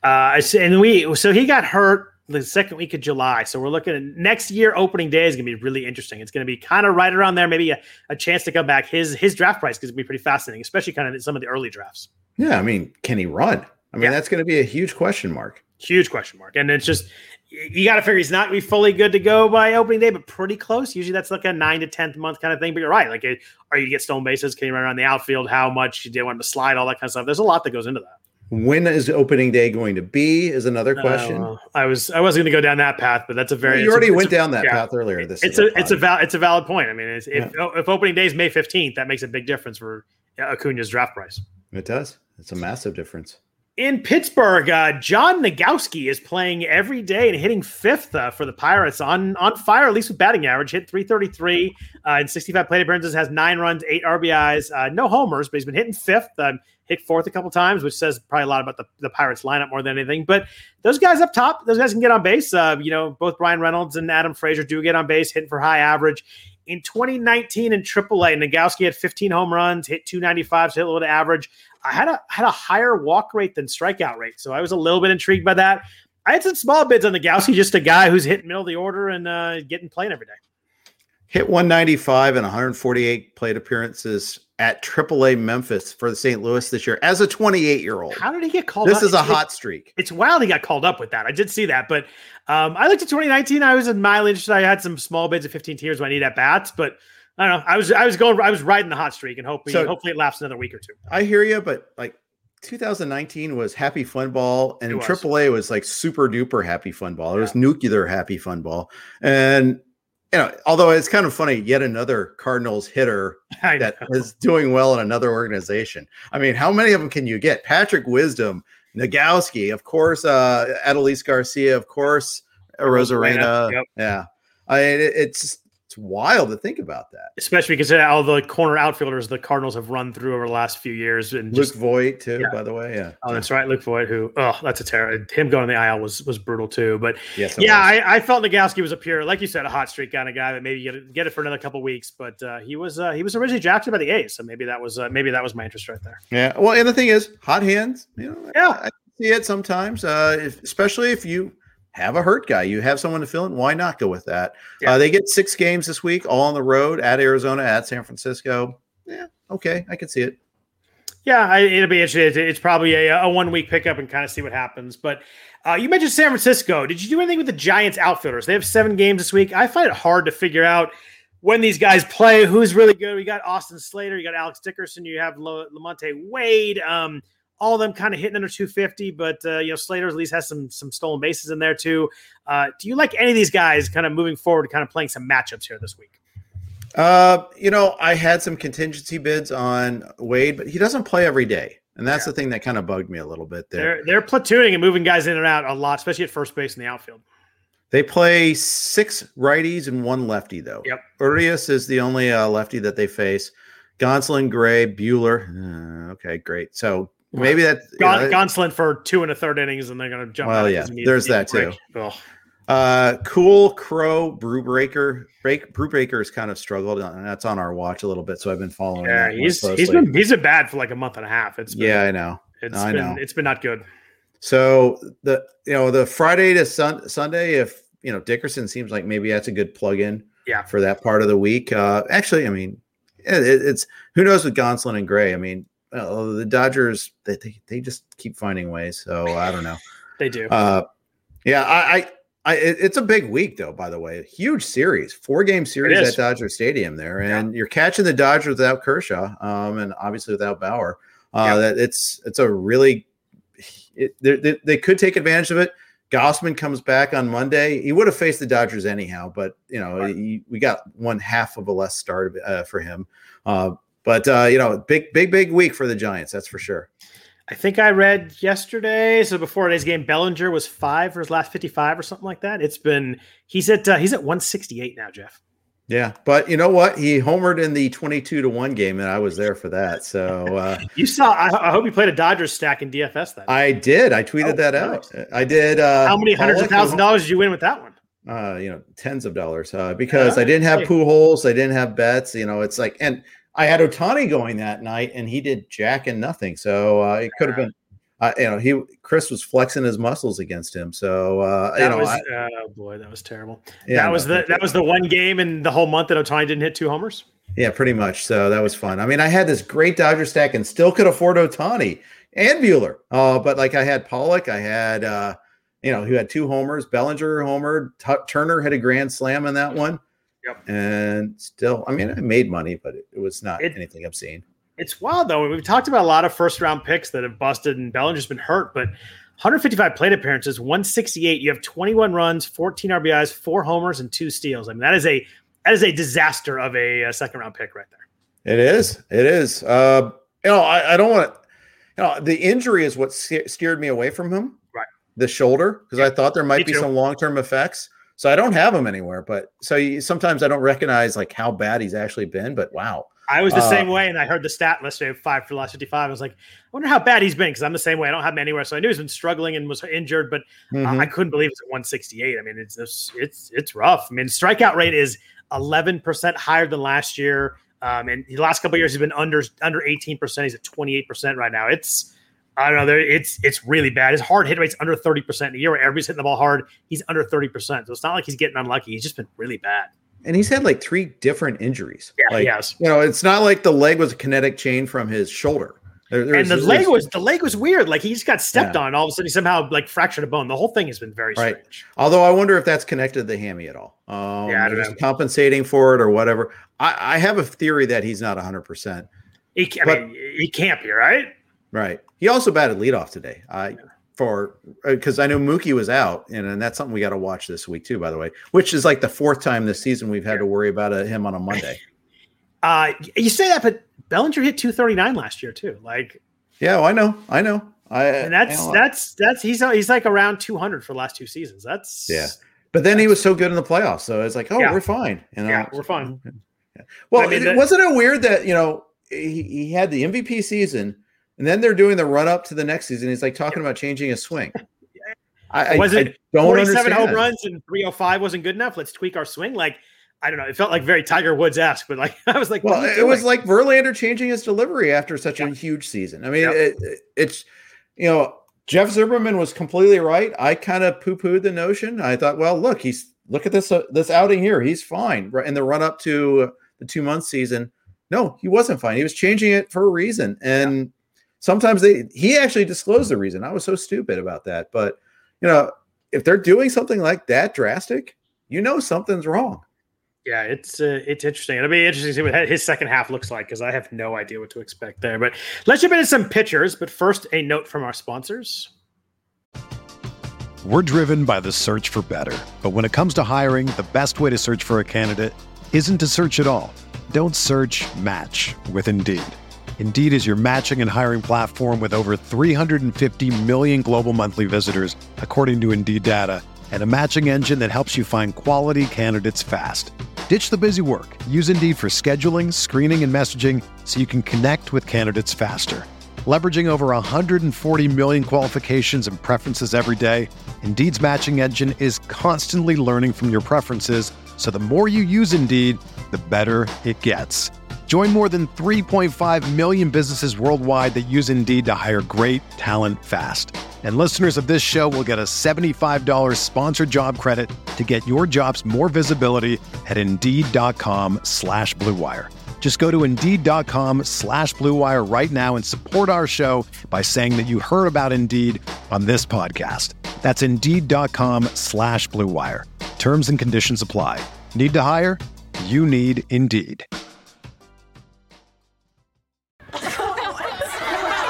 So he got hurt the second week of July. So we're looking at next year. Opening day is going to be really interesting. It's going to be kind of right around there, maybe a chance to come back. His draft price is going to be pretty fascinating, especially kind of in some of the early drafts. Yeah, I mean, can he run? That's going to be a huge question mark. Huge question mark. And it's just, you got to figure he's not going to be fully good to go by opening day, but pretty close. Usually that's like a 9 to 10th month kind of thing. But you're right. Like, are you get stolen bases? Can you run around the outfield? How much? Do you want him to slide? All that kind of stuff. There's a lot that goes into that. When is opening day going to be is another question. I wasn't going to go down that path, but that's a very. You already went down that path earlier. It's a valid point. I mean, if opening day is May 15th, that makes a big difference for Acuna's draft price. It does. It's a massive difference. In Pittsburgh, John Nagowski is playing every day and hitting fifth for the Pirates on fire, at least with batting average. Hit .333 in 65 plate appearances, has 9 runs, 8 RBIs, no homers, but he's been hitting fifth. Hit fourth a couple times, which says probably a lot about the Pirates lineup more than anything. But those guys up top, those guys can get on base. Both Brian Reynolds and Adam Frazier do get on base, hitting for high average. In 2019 in AAA, Nagowski had 15 home runs, hit .295, so hit a little bit average. I had a higher walk rate than strikeout rate, so I was a little bit intrigued by that. I had some small bids on Nagowski, just a guy who's hitting middle of the order and getting playing every day. Hit 195 and 148 plate appearances at AAA Memphis for the St. Louis this year as a 28-year-old. How did he get called up? This is a hot streak. It's wild he got called up with that. I did see that, but I looked at 2019. I was mildly interested. I had some small bids at 15 tiers when I need at bats, but I don't know. I was riding the hot streak and hopefully it lasts another week or two. I hear you, but 2019 was happy fun ball, and AAA was like super duper happy fun ball. It was nuclear happy fun ball, and although it's kind of funny, yet another Cardinals hitter that is doing well in another organization. I mean, how many of them can you get? Patrick Wisdom, Nagowski, of course, Adolis Garcia, of course, Rosarena. Yep. Yeah. It's wild to think about that. Especially because all the corner outfielders the Cardinals have run through over the last few years. And Luke Voigt, too, by the way. Yeah. Oh, that's right. Luke Voigt, that's a terror. Him going to the IL was brutal, too. But I felt Nagowski was a pure, like you said, a hot streak kind of guy that maybe get it for another couple weeks. But he was originally drafted by the A's. So maybe that was my interest right there. Yeah. Well, and the thing is, hot hands, I see it sometimes, especially if you have a hurt guy. You have someone to fill in. Why not go with that? Yeah. They get 6 games this week, all on the road, at Arizona, at San Francisco. Yeah, okay, I can see it. Yeah, it'll be interesting. It's probably a 1 week pickup and kind of see what happens. But you mentioned San Francisco. Did you do anything with the Giants outfielders? They have 7 games this week. I find it hard to figure out when these guys play, who's really good. We got Austin Slater, you got Alex Dickerson, you have Lamonte Wade. All of them kind of hitting under 250, but Slater at least has some stolen bases in there too. Do you like any of these guys kind of moving forward, kind of playing some matchups here this week? I had some contingency bids on Wade, but he doesn't play every day. And that's the thing that kind of bugged me a little bit there. They're platooning and moving guys in and out a lot, especially at first base in the outfield. They play 6 righties and 1 lefty, though. Yep. Urias is the only lefty that they face. Gonsolin, Gray, Buehler. Okay, great. So maybe that Gonsolin for 2 1/3 innings, and they're going to jump. Well, there's that too. Cool, Crow, Brubaker. Brubaker has kind of struggled, and that's on our watch a little bit. So I've been following. Yeah, he's been bad for like a month and a half. I know. It's been not good. So the Friday to Sunday, if Dickerson seems like maybe that's a good plug-in. For that part of the week. Actually, I mean, it's who knows with Gonsolin and Gray. I mean. The Dodgers, they just keep finding ways. So I don't know. They do. It's a big week though, by the way, a huge series, 4-game series at Dodger Stadium there. And you're catching the Dodgers without Kershaw, and obviously without Bauer. That it's a really they could take advantage of it. Gausman comes back on Monday. He would have faced the Dodgers anyhow, but we got one half of a less start for him. But big week for the Giants. That's for sure. I think I read yesterday. So before today's game, Bellinger was 5 for his last 55 or something like that. He's at 168 now, Jeff. Yeah, but you know what? He homered in the 22-1 game, and I was there for that. So you saw. I hope you played a Dodgers stack in DFS then. I did. I tweeted that out. I did. How many hundreds of thousands of dollars did you win with that one? Tens of dollars. Because I didn't have Pujols, I didn't have bets. It's like, and I had Ohtani going that night, and he did jack and nothing. So it could have been. Chris was flexing his muscles against him. So oh boy, that was terrible. Yeah, that was the one game in the whole month that Ohtani didn't hit 2 homers. Yeah, pretty much. So that was fun. I mean, I had this great Dodger stack and still could afford Ohtani and Buehler. But like I had Pollock, I had who had 2 homers. Bellinger homered. Turner hit a grand slam in that one. Yep. And still, I mean, I made money, but it was not anything obscene. It's wild, though. We've talked about a lot of first-round picks that have busted, and Bellinger's been hurt, but 155 plate appearances, 168. You have 21 runs, 14 RBIs, 4 homers, and 2 steals. I mean, that is a disaster of a second-round pick right there. It is. I don't want to. The injury is what steered me away from him. Right. The shoulder, because I thought there might be some long-term effects. So I don't have him anywhere. But sometimes I don't recognize like how bad he's actually been. But wow. I was the same way, and I heard the stat yesterday of 5 for the last 55. I was like, I wonder how bad he's been, because I'm the same way. I don't have him anywhere, so I knew he's been struggling and was injured, but I couldn't believe it's at 168. I mean, it's rough. I mean, strikeout rate is 11% higher than last year, and the last couple of years he's been under 18%. He's at 28% right now. It's really bad. His hard hit rate's under 30%. A year where everybody's hitting the ball hard, he's under 30%. So it's not like he's getting unlucky. He's just been really bad. And he's had like 3 different injuries. Yeah, he has. It's not like the leg was a kinetic chain from his shoulder. The leg was weird. Like he just got stepped on. All of a sudden, he somehow like fractured a bone. The whole thing has been very strange. Although I wonder if that's connected to the hammy at all. I don't know. Compensating for it or whatever. I have a theory that he's not 100%. He can't be, right? Right. He also batted leadoff today. Because I know Mookie was out, and that's something we got to watch this week too, by the way, which is like the 4th time this season we've had to worry about him on a Monday. You say that, but Bellinger hit 239 last year too. Like, yeah, I know. And that's he's like around 200 for the last 2 seasons. But then he was so good in the playoffs, so it's like, we're fine. We're fine. Yeah. Well, wasn't it weird that he had the MVP season? And then they're doing the run up to the next season. He's like talking about changing his swing. I don't 47 home that. runs and 305 wasn't good enough. Let's tweak our swing. Like, I don't know. It felt like very Tiger Woods-esque, but like I was like, well, it was like Verlander changing his delivery after such a huge season. I mean, it's Jeff Zimmerman was completely right. I kind of poo-pooed the notion. I thought, well, look at this outing here. He's fine. In the run up to the 2-month season, no, he wasn't fine. He was changing it for a reason, and sometimes he actually disclosed the reason. I was so stupid about that. But, if they're doing something like that drastic, something's wrong. Yeah, it's interesting. It'll be interesting to see what his second half looks like, because I have no idea what to expect there. But let's jump into some pitchers. But first, a note from our sponsors. We're driven by the search for better. But when it comes to hiring, the best way to search for a candidate isn't to search at all. Don't search, match with Indeed. Indeed is your matching and hiring platform with over 350 million global monthly visitors, according to Indeed data, and a matching engine that helps you find quality candidates fast. Ditch the busy work. Use Indeed for scheduling, screening, and messaging so you can connect with candidates faster. Leveraging over 140 million qualifications and preferences every day, Indeed's matching engine is constantly learning from your preferences, so the more you use Indeed, the better it gets. Join more than 3.5 million businesses worldwide that use Indeed to hire great talent fast. And listeners of this show will get a $75 sponsored job credit to get your jobs more visibility at Indeed.com/Blue Wire. Just go to Indeed.com/Blue Wire right now and support our show by saying that you heard about Indeed on this podcast. That's Indeed.com/Blue Wire. Terms and conditions apply. Need to hire? You need Indeed.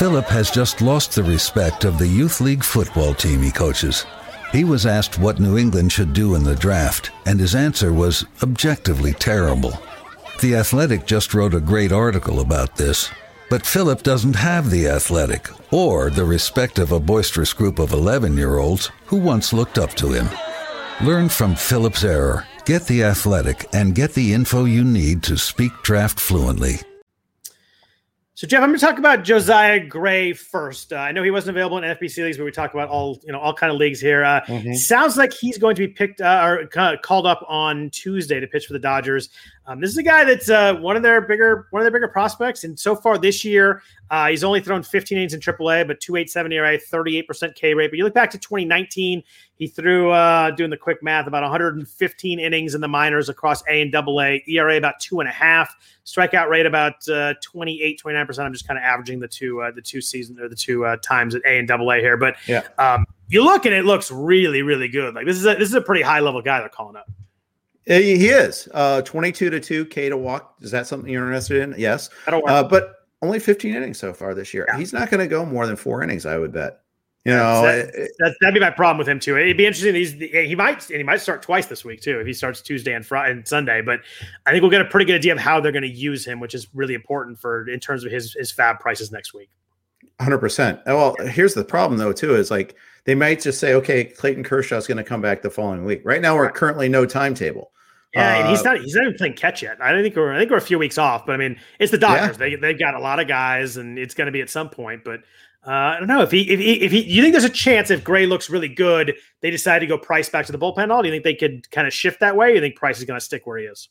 Philip has just lost the respect of the youth league football team he coaches. He was asked what New England should do in the draft, and his answer was objectively terrible. The Athletic just wrote a great article about this, but Philip doesn't have The Athletic or the respect of a boisterous group of 11-year-olds who once looked up to him. Learn from Philip's error, get The Athletic, and get the info you need to speak draft fluently. So, Jeff, I'm going to talk about Josiah Gray first. I know he wasn't available in NFBC leagues, but we talk about all kind of leagues here. Sounds like he's going to be picked or called up on Tuesday to pitch for the Dodgers. This is a guy that's one of their bigger prospects, and so far this year, he's only thrown 15 innings in AAA, but 2.87 ERA, 38% K rate. But you look back to 2019, he threw, doing the quick math, about 115 innings in the minors across A and AA, ERA about 2.5, strikeout rate about 28, 29%. I'm just kind of averaging the two seasons or the two times at A and AA here, but you look and it looks really, really good. Like this is a pretty high level guy they're calling up. He is 22-2 K to walk. Is that something you're interested in? Yes. But only 15 innings so far this year. Yeah. He's not going to go more than 4 innings, I would bet. That'd be my problem with him too. It'd be interesting. He might start twice this week too if he starts Tuesday and Friday and Sunday. But I think we'll get a pretty good idea of how they're going to use him, which is really important in terms of his fab prices next week. 100%. Well, here's the problem though too is like they might just say, okay, Clayton Kershaw is going to come back the following week. Right now, we're currently no timetable. Yeah, and he's not even playing catch yet. I think we're a few weeks off, but I mean, it's the Dodgers. Yeah. They've got a lot of guys, and it's going to be at some point. But I don't know if you think there's a chance if Gray looks really good, they decide to go Price back to the bullpen at all. Do you think they could kind of shift that way? Or you think Price is going to stick where he is?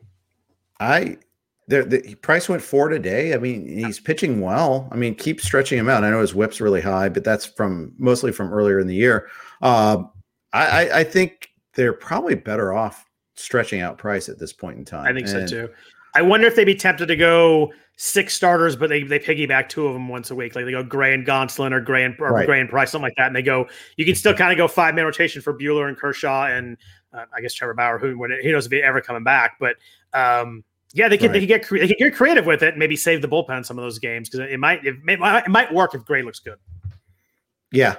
Price went 4 today. I mean, he's pitching well. I mean, keep stretching him out. I know his whip's really high, but that's mostly from earlier in the year. I think they're probably better off stretching out Price at this point in time. I think so too. I wonder if they'd be tempted to go 6 starters, but they piggyback 2 of them once a week. Like they go Gray and Gonsolin or Gray and Price, something like that. And they go, you can still kind of go 5-man rotation for Buehler and Kershaw and I guess Trevor Bauer, who knows if he's ever coming back. But they could get creative with it and maybe save the bullpen in some of those games because it might work if Gray looks good. Yeah.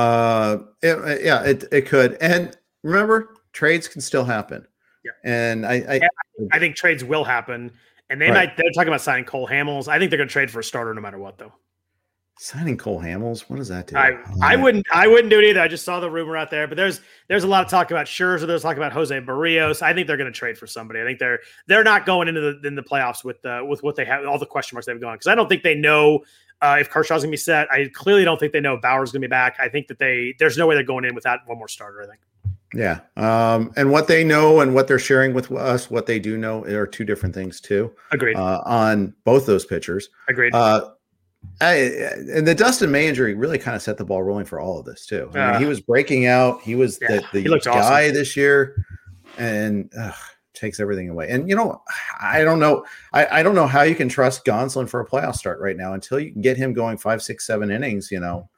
It could. And remember, trades can still happen. Yeah. And I think trades will happen. And they're talking about signing Cole Hamels. I think they're going to trade for a starter no matter what, though. Signing Cole Hamels? What does that do? I wouldn't do it either. I just saw the rumor out there, but there's a lot of talk about Scherzer. There's talk about Jose Barrios. I think they're going to trade for somebody. I think they're not going into the playoffs with what they have, all the question marks they've gone, because I don't think they know if Kershaw's going to be set. I clearly don't think they know Bauer's going to be back. I think that there's no way they're going in without one more starter, I think. Yeah. And what they know and what they're sharing with us, what they do know are 2 different things too. Agreed. On both those pitchers. Agreed. And the Dustin May injury really kind of set the ball rolling for all of this too. I mean, he was breaking out. He was the guy awesome this year, and takes everything away. And I don't know. I don't know how you can trust Gonsolin for a playoff start right now until you can get him going 5, 6, 7 innings.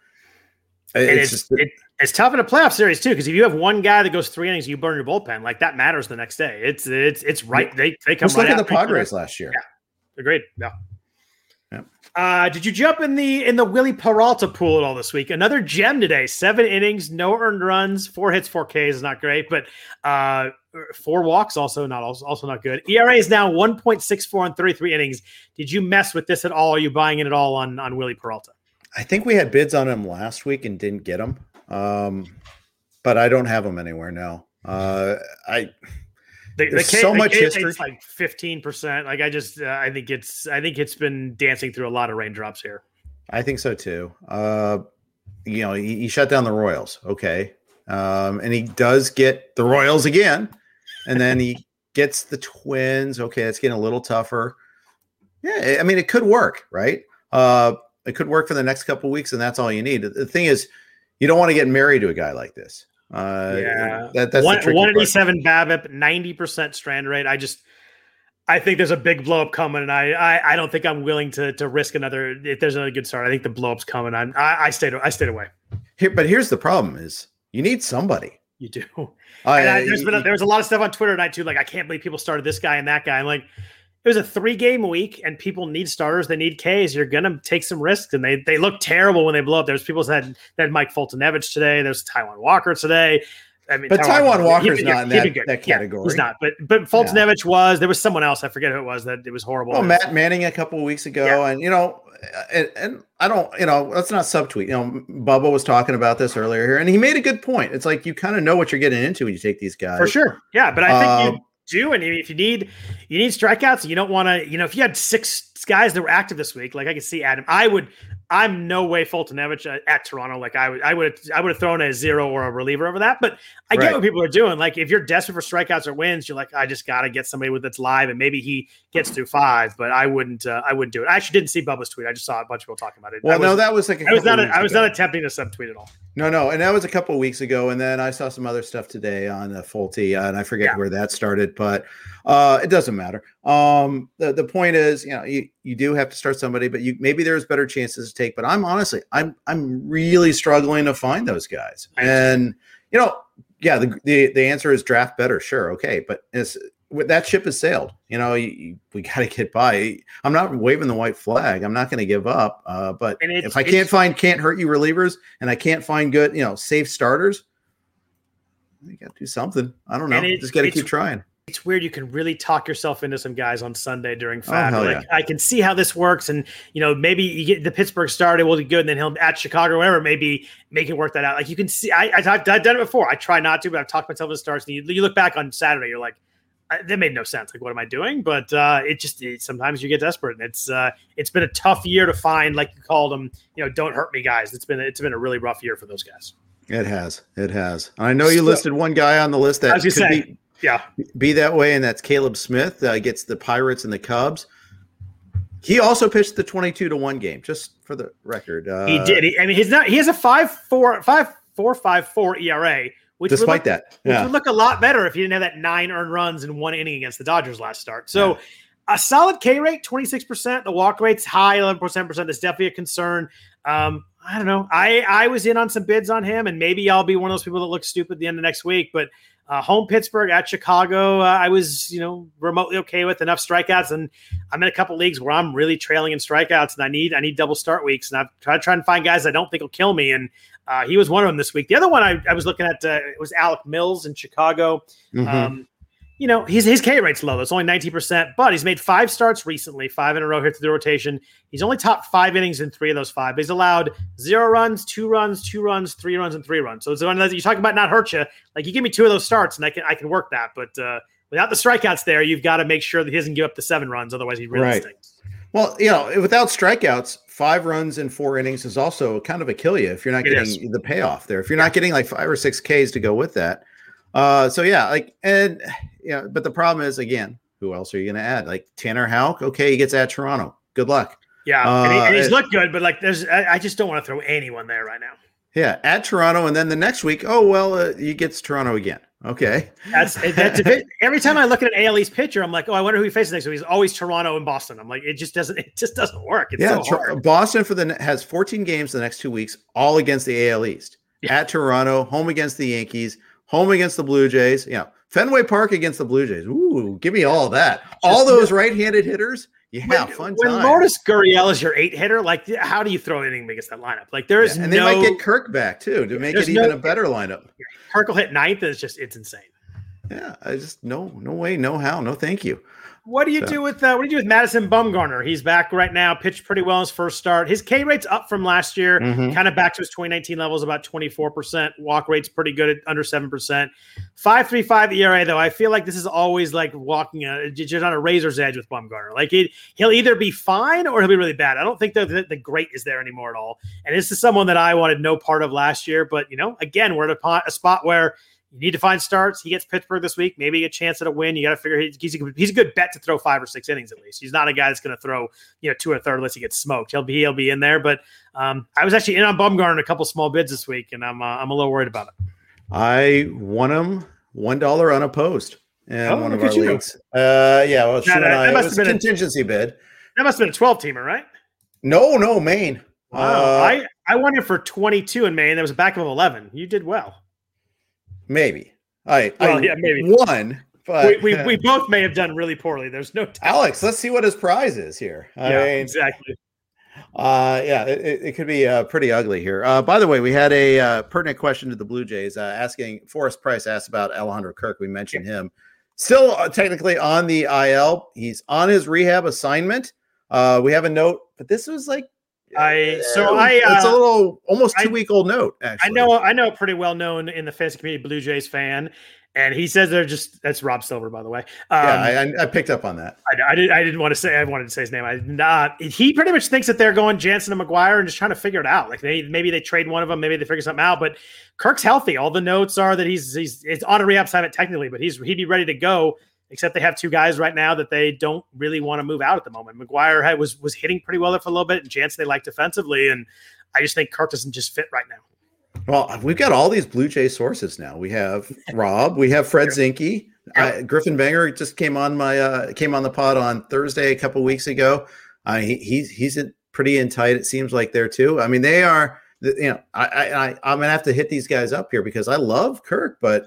It's tough in a playoff series too, because if you have one guy that goes 3 innings, you burn your bullpen. Like that matters the next day. It's right. They come. Let's look at the Padres last year. Yeah, agreed. Yeah. Did you jump in the Willie Peralta pool at all this week? Another gem today. 7 innings, no earned runs, 4 hits, 4 Ks is not great, but 4 walks also not good. ERA is now 1.64 in 33 innings. Did you mess with this at all? Are you buying it at all on Willie Peralta? I think we had bids on him last week and didn't get him, but I don't have him anywhere now. There's so much history. It's like 15%. Like I think it's been dancing through a lot of raindrops here. I think so too. He shut down the Royals. Okay. And he does get the Royals again. And then he gets the Twins. Okay. It's getting a little tougher. Yeah. I mean, it could work, right? It could work for the next couple of weeks, and that's all you need. The thing is, you don't want to get married to a guy like this. That's 187 BABIP, 90% strand rate. I think there's a big blow up coming, and I don't think I'm willing to risk another. If there's another good start, I think the blow up's coming. I stayed away. But here's the problem: is you need somebody. You do. There's a lot of stuff on Twitter tonight too. Like I can't believe people started this guy and that guy. I'm like, it was a 3-game week and people need starters. They need Ks. You're going to take some risks, and they look terrible when they blow up. There's people that had Mike Foltynewicz today. There's Taijuan Walker today. I mean, but Taijuan Walker's not in that category. Yeah, he's not. But Foltynewicz was. There was someone else. I forget who it was. That it was horrible. Well, Matt Manning a couple of weeks ago, and and I don't, let's not subtweet. Bubba was talking about this earlier here, and he made a good point. It's like you kind of know what you're getting into when you take these guys. For sure. Yeah, but I think you do, and if you need strikeouts, you don't want to. If you had 6 guys that were active this week, like I can see Adam, I'm no way Foltynewicz at Toronto. Like I would have thrown a 0 or a reliever over that. But I get what people are doing. Like if you're desperate for strikeouts or wins, you're like, I just got to get somebody that's live, and maybe he gets through 5. But I wouldn't do it. I actually didn't see Bubba's tweet. I just saw a bunch of people talking about it. Well, that was like I was not attempting to subtweet at all. No, and that was a couple of weeks ago, and then I saw some other stuff today on Folty, and I forget where that started, but it doesn't matter. The point is, you do have to start somebody, but maybe there's better chances to take. But I'm really struggling to find those guys, and the answer is draft better, sure, okay, but that ship has sailed. We got to get by. I'm not waving the white flag. I'm not going to give up. But if I can't find can't hurt you relievers, and I can't find good, safe starters, you got to do something. I don't know. Just got to keep trying. It's weird. You can really talk yourself into some guys on Sunday during FAB. I can see how this works, and maybe you get the Pittsburgh start, it will be good, and then he'll at Chicago or whatever, maybe make it work that out. Like you can see, I've done it before. I try not to, but I've talked myself into starts. And you look back on Saturday, you're like, that made no sense. Like, what am I doing? But sometimes you get desperate, and it's been a tough year to find, like you called them, don't hurt me guys. It's been a really rough year for those guys. It has. I know you listed one guy on the list that be that way, and that's Caleb Smith. Gets the Pirates and the Cubs. He also pitched the 22-1 game, just for the record. He did. He has a 5.54 ERA. Which Despite would look a lot better if you didn't have that 9 earned runs in 1 inning against the Dodgers last start. So a solid K rate, 26%. The walk rate's high, 11%. That's definitely a concern. I don't know. I was in on some bids on him, and maybe I'll be one of those people that look stupid at the end of next week. But home Pittsburgh at Chicago, I was remotely okay with enough strikeouts, and I'm in a couple leagues where I'm really trailing in strikeouts, and I need double start weeks, and I've tried to try and find guys I don't think will kill me, and he was one of them this week. The other one I was looking at was Alec Mills in Chicago. Mm-hmm. His K rate's low. It's only 19%, but he's made 5 starts recently, 5 in a row here through the rotation. He's only topped 5 innings in 3 of those 5. But he's allowed 0 runs, 2 runs, 2 runs, 3 runs, and 3 runs. So it's one that you're talking about not hurt you. Like, you give me 2 of those starts, and I can work that. But without the strikeouts there, you've got to make sure that he doesn't give up the 7 runs. Otherwise, he really stinks. Well, without strikeouts, 5 runs in 4 innings is also kind of a kill you if you're not getting the payoff there. If you're not getting like 5 or 6 Ks to go with that. But the problem is, again, who else are you going to add? Like Tanner Houck, okay, he gets at Toronto. Good luck. Yeah, and he's looked good, but like I just don't want to throw anyone there right now. Yeah, at Toronto, and then the next week, he gets Toronto again. Okay, that's every time I look at an AL East pitcher, I'm like, I wonder who he faces next week. He's always Toronto and Boston. I'm like, it just doesn't work. It's so hard. Boston has 14 games the next 2 weeks, all against the AL East. Yeah. At Toronto, home against the Yankees, home against the Blue Jays. Fenway Park against the Blue Jays. Ooh, give me all that. All those right-handed hitters. Yeah, fun time. When Lourdes Gurriel is your 8-hitter, like, how do you throw anything against that lineup? Like, there is and they might get Kirk back too to make it even a better lineup. Kirk will hit 9th. It's insane. Yeah, I just no way, no how, no thank you. What do you do with Madison Bumgarner? He's back right now, pitched pretty well in his first start. His K rate's up from last year, kind of back to his 2019 levels, about 24%. Walk rate's pretty good at under 7%. 5.35 ERA, though. I feel like this is always like walking just on a razor's edge with Bumgarner. Like he'll either be fine or he'll be really bad. I don't think the great is there anymore at all. And this is someone that I wanted no part of last year. But, again, we're at a spot where you need to find starts. He gets Pittsburgh this week. Maybe a chance at a win. You got to figure he's a good bet to throw 5 or 6 innings at least. He's not a guy that's going to throw 2 1/3 unless he gets smoked. He'll be in there. But I was actually in on Bumgarner in a couple small bids this week, and I'm a little worried about it. I won him $1 unopposed in one of our leagues. It was a contingency bid. That must have been a 12-teamer, right? No, Maine. Wow. I won it for 22 in Maine. There was a backup of 11. You did well. Maybe. I maybe. won But we both may have done really poorly. There's no doubt. Alex, let's see what his prize is here. I mean, exactly. It could be pretty ugly here. By the way, we had a pertinent question to the Blue Jays asking. Forrest Price asked about Alejandro Kirk. We mentioned him. Still technically on the IL. He's on his rehab assignment. We have a note, but this was like it's a little almost 2-week-old note. Actually, I know pretty well known in the fantasy community Blue Jays fan. And he says that's Rob Silver, by the way. I picked up on that. I didn't want to say, I wanted to say his name. He pretty much thinks that they're going Jansen and McGuire and just trying to figure it out. Like maybe they trade one of them, maybe they figure something out. But Kirk's healthy. All the notes are that he's on a rehab assignment technically, but he'd be ready to go. Except they have two guys right now that they don't really want to move out at the moment. McGuire was hitting pretty well there for a little bit, and Jansen they like defensively, and I just think Kirk doesn't just fit right now. Well, we've got all these Blue Jay sources now. We have Rob, we have Fred Zinke, Griffin Banger just came on the pod on Thursday a couple weeks ago. He's pretty in tight. It seems like there too. I mean, they are. I'm gonna have to hit these guys up here because I love Kirk, but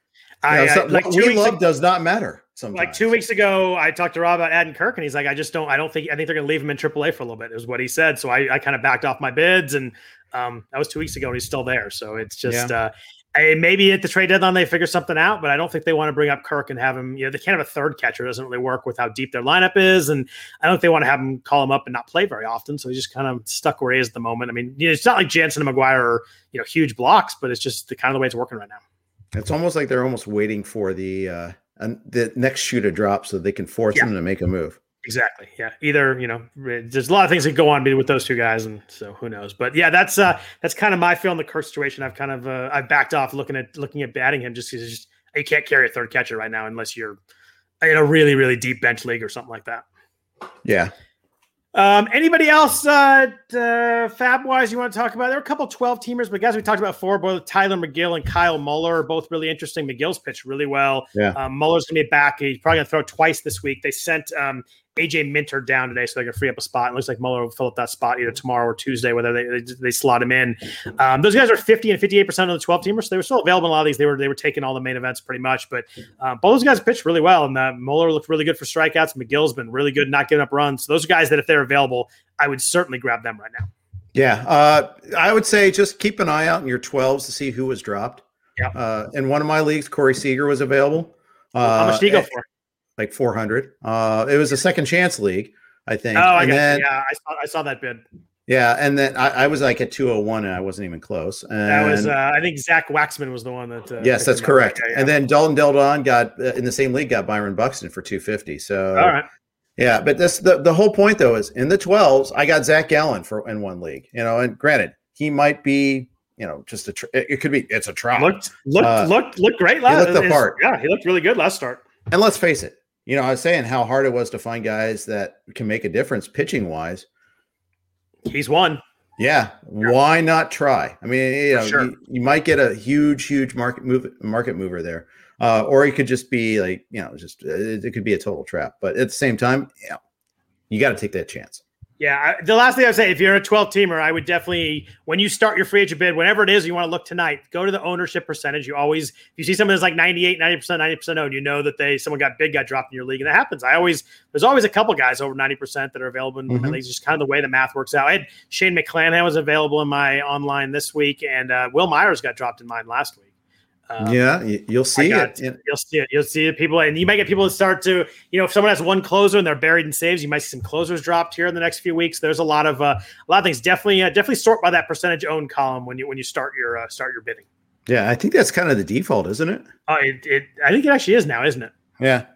does not matter. Sometimes. Like 2 weeks ago, I talked to Rob about adding Kirk, and he's like, I think they're going to leave him in AAA for a little bit, is what he said. So I kind of backed off my bids, and that was 2 weeks ago, and he's still there. So it's just maybe at the trade deadline they figure something out, but I don't think they want to bring up Kirk and have him. They can't have a third catcher. It doesn't really work with how deep their lineup is, and I don't think they want to have him call him up and not play very often. So he's just kind of stuck where he is at the moment. I mean, it's not like Jansen and McGuire are huge blocks, but it's just the kind of the way it's working right now. It's almost like they're almost waiting for the next shoe to drop so they can force them to make a move. Exactly. Yeah. Either, there's a lot of things that go on with those two guys. And so who knows, but yeah, that's kind of my feel in the Kirk situation. I've kind of, I've backed off looking at batting him just because you can't carry a third catcher right now unless you're in a really, really deep bench league or something like that. Yeah. Anybody else fab wise you want to talk about? There are a couple 12-teamers, but guys we talked about before, both Tyler McGill and Kyle Muller are both really interesting. McGill's pitched really well. Yeah. Muller's going to be back. He's probably going to throw twice this week. They sent AJ Minter down today, so they can free up a spot. It looks like Muller will fill up that spot either tomorrow or Tuesday, whether they slot him in. Those guys are 50 and 58% of the 12-teamers, so they were still available in a lot of these. They were taking all the main events pretty much, but both those guys pitched really well, and Muller looked really good for strikeouts. McGill's been really good not giving up runs. So those are guys that if they're available, I would certainly grab them right now. Yeah, I would say just keep an eye out in your 12s to see who was dropped. Yeah. In one of my leagues, Corey Seager was available. How much did he go for? Like 400. It was a second chance league, I think. Oh, I saw that bid. Yeah, and then I was like at 201, and I wasn't even close. And that was I think Zach Waxman was the one that. Yes, that's correct. Yeah. And then Dalton Del Don got in the same league got Byron Buxton for 250. So all right. Yeah, but the whole point though is in the 12s, I got Zach Gallen in one league. And granted, he might be. Just it could be. It's a try. Looked great last. He looked the part. Yeah, he looked really good last start. And let's face it. I was saying how hard it was to find guys that can make a difference pitching wise. He's one. Yeah. Why not try? I mean, sure. you might get a huge market mover there. Or it could just be like, it could be a total trap. But at the same time, you got to take that chance. Yeah, the last thing I would say, if you're a 12-teamer, I would definitely, when you start your free agent bid, whenever it is you want to look tonight, go to the ownership percentage. If you see someone that's like 98, 90% owned, that someone got dropped in your league, and that happens. There's always a couple guys over 90% that are available in my leagues. Just kind of the way the math works out. I had Shane McClanahan was available in my online this week, and Will Myers got dropped in mine last week. You'll see it. You'll see it. People, and you might get people that start to, if someone has one closer and they're buried in saves, you might see some closers dropped here in the next few weeks. There's a lot of things. Definitely sort by that percentage owned column when you start your bidding. Yeah, I think that's kind of the default, isn't it? I think it actually is now, isn't it? Yeah.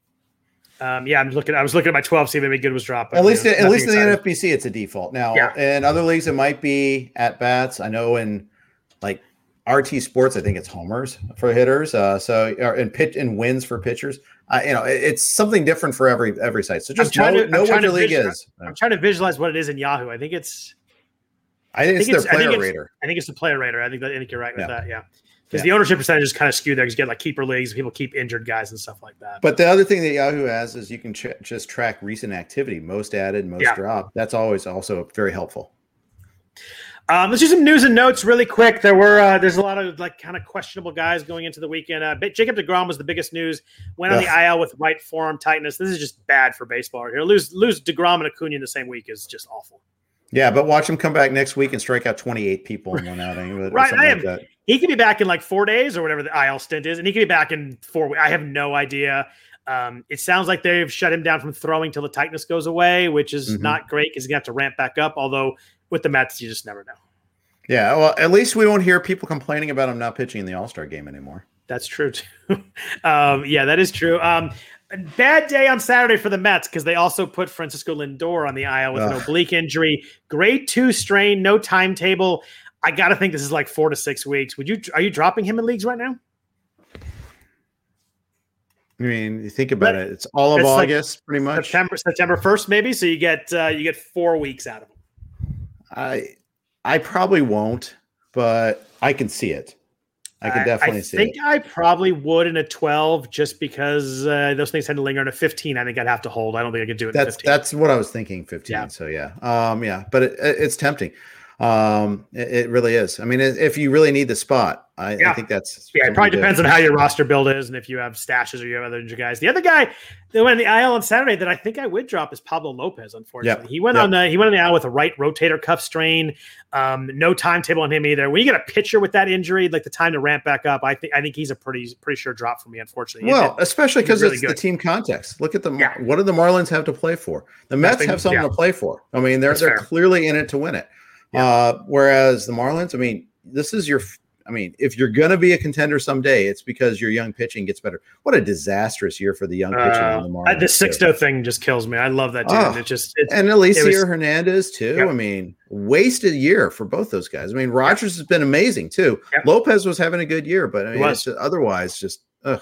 I was looking at my 12, see if maybe good was dropped. At least in the NFBC, it's a default. Now, in other leagues, it might be at bats. I know in like RT Sports, I think it's homers for hitters. And wins for pitchers. It's something different for every site. So just know what your league is. I'm trying to visualize what it is in Yahoo. I think it's their player rater. I think it's the player rater. I think you're right with that. Yeah. Because the ownership percentage is kind of skewed there because you get like keeper leagues, people keep injured guys and stuff like that. But the other thing that Yahoo has is you can just track recent activity, most added, most dropped. That's always also very helpful. Let's do some news and notes really quick. There's a lot of like kind of questionable guys going into the weekend. Jacob deGrom was the biggest news. Went on the IL with right forearm tightness. This is just bad for baseball right here. Lose deGrom and Acuna in the same week is just awful. Yeah, but watch him come back next week and strike out 28 people in one outing. Right, he could be back in like 4 days or whatever the IL stint is, and he could be back in 4 weeks. I have no idea. It sounds like they've shut him down from throwing till the tightness goes away, which is not great because he's going to have to ramp back up. Although with the Mets, you just never know. Yeah, well, at least we won't hear people complaining about him not pitching in the All-Star game anymore. That's true, too. Yeah, that is true. A bad day on Saturday for the Mets because they also put Francisco Lindor on the IL with an oblique injury. Grade 2 strain, no timetable. I got to think this is like 4 to 6 weeks. Are you dropping him in leagues right now? I mean, you think about it. It's all of August, like pretty much. September 1st, maybe. So you get 4 weeks out of him. I probably won't, but I can see it. I can definitely see it. I think I probably would in a 12 just because those things tend to linger. In a 15, I think I'd have to hold. I don't think I could do it in 15. That's what I was thinking, 15. Yeah. So, yeah. But it's tempting. It really is. I mean, if you really need the spot, I think that's it probably depends on how your roster build is and if you have stashes or you have other injured guys. The other guy that went in the IL on Saturday that I think I would drop is Pablo Lopez. Unfortunately, he went on the IL with a right rotator cuff strain. No timetable on him either. When you get a pitcher with that injury, like the time to ramp back up, I think he's a pretty sure drop for me. Unfortunately, especially because it's the team context. Look at what do the Marlins have to play for? The Mets have something to play for. I mean, they're clearly in it to win it. Whereas the Marlins, I mean, if you're going to be a contender someday, it's because your young pitching gets better. What a disastrous year for the young pitching in the Marlins. The Sixto thing just kills me. I love that dude. And Alicia Hernandez too. Yep. I mean, wasted year for both those guys. I mean, Rogers has been amazing too. Yep. Lopez was having a good year, but I mean, it's otherwise just ugh.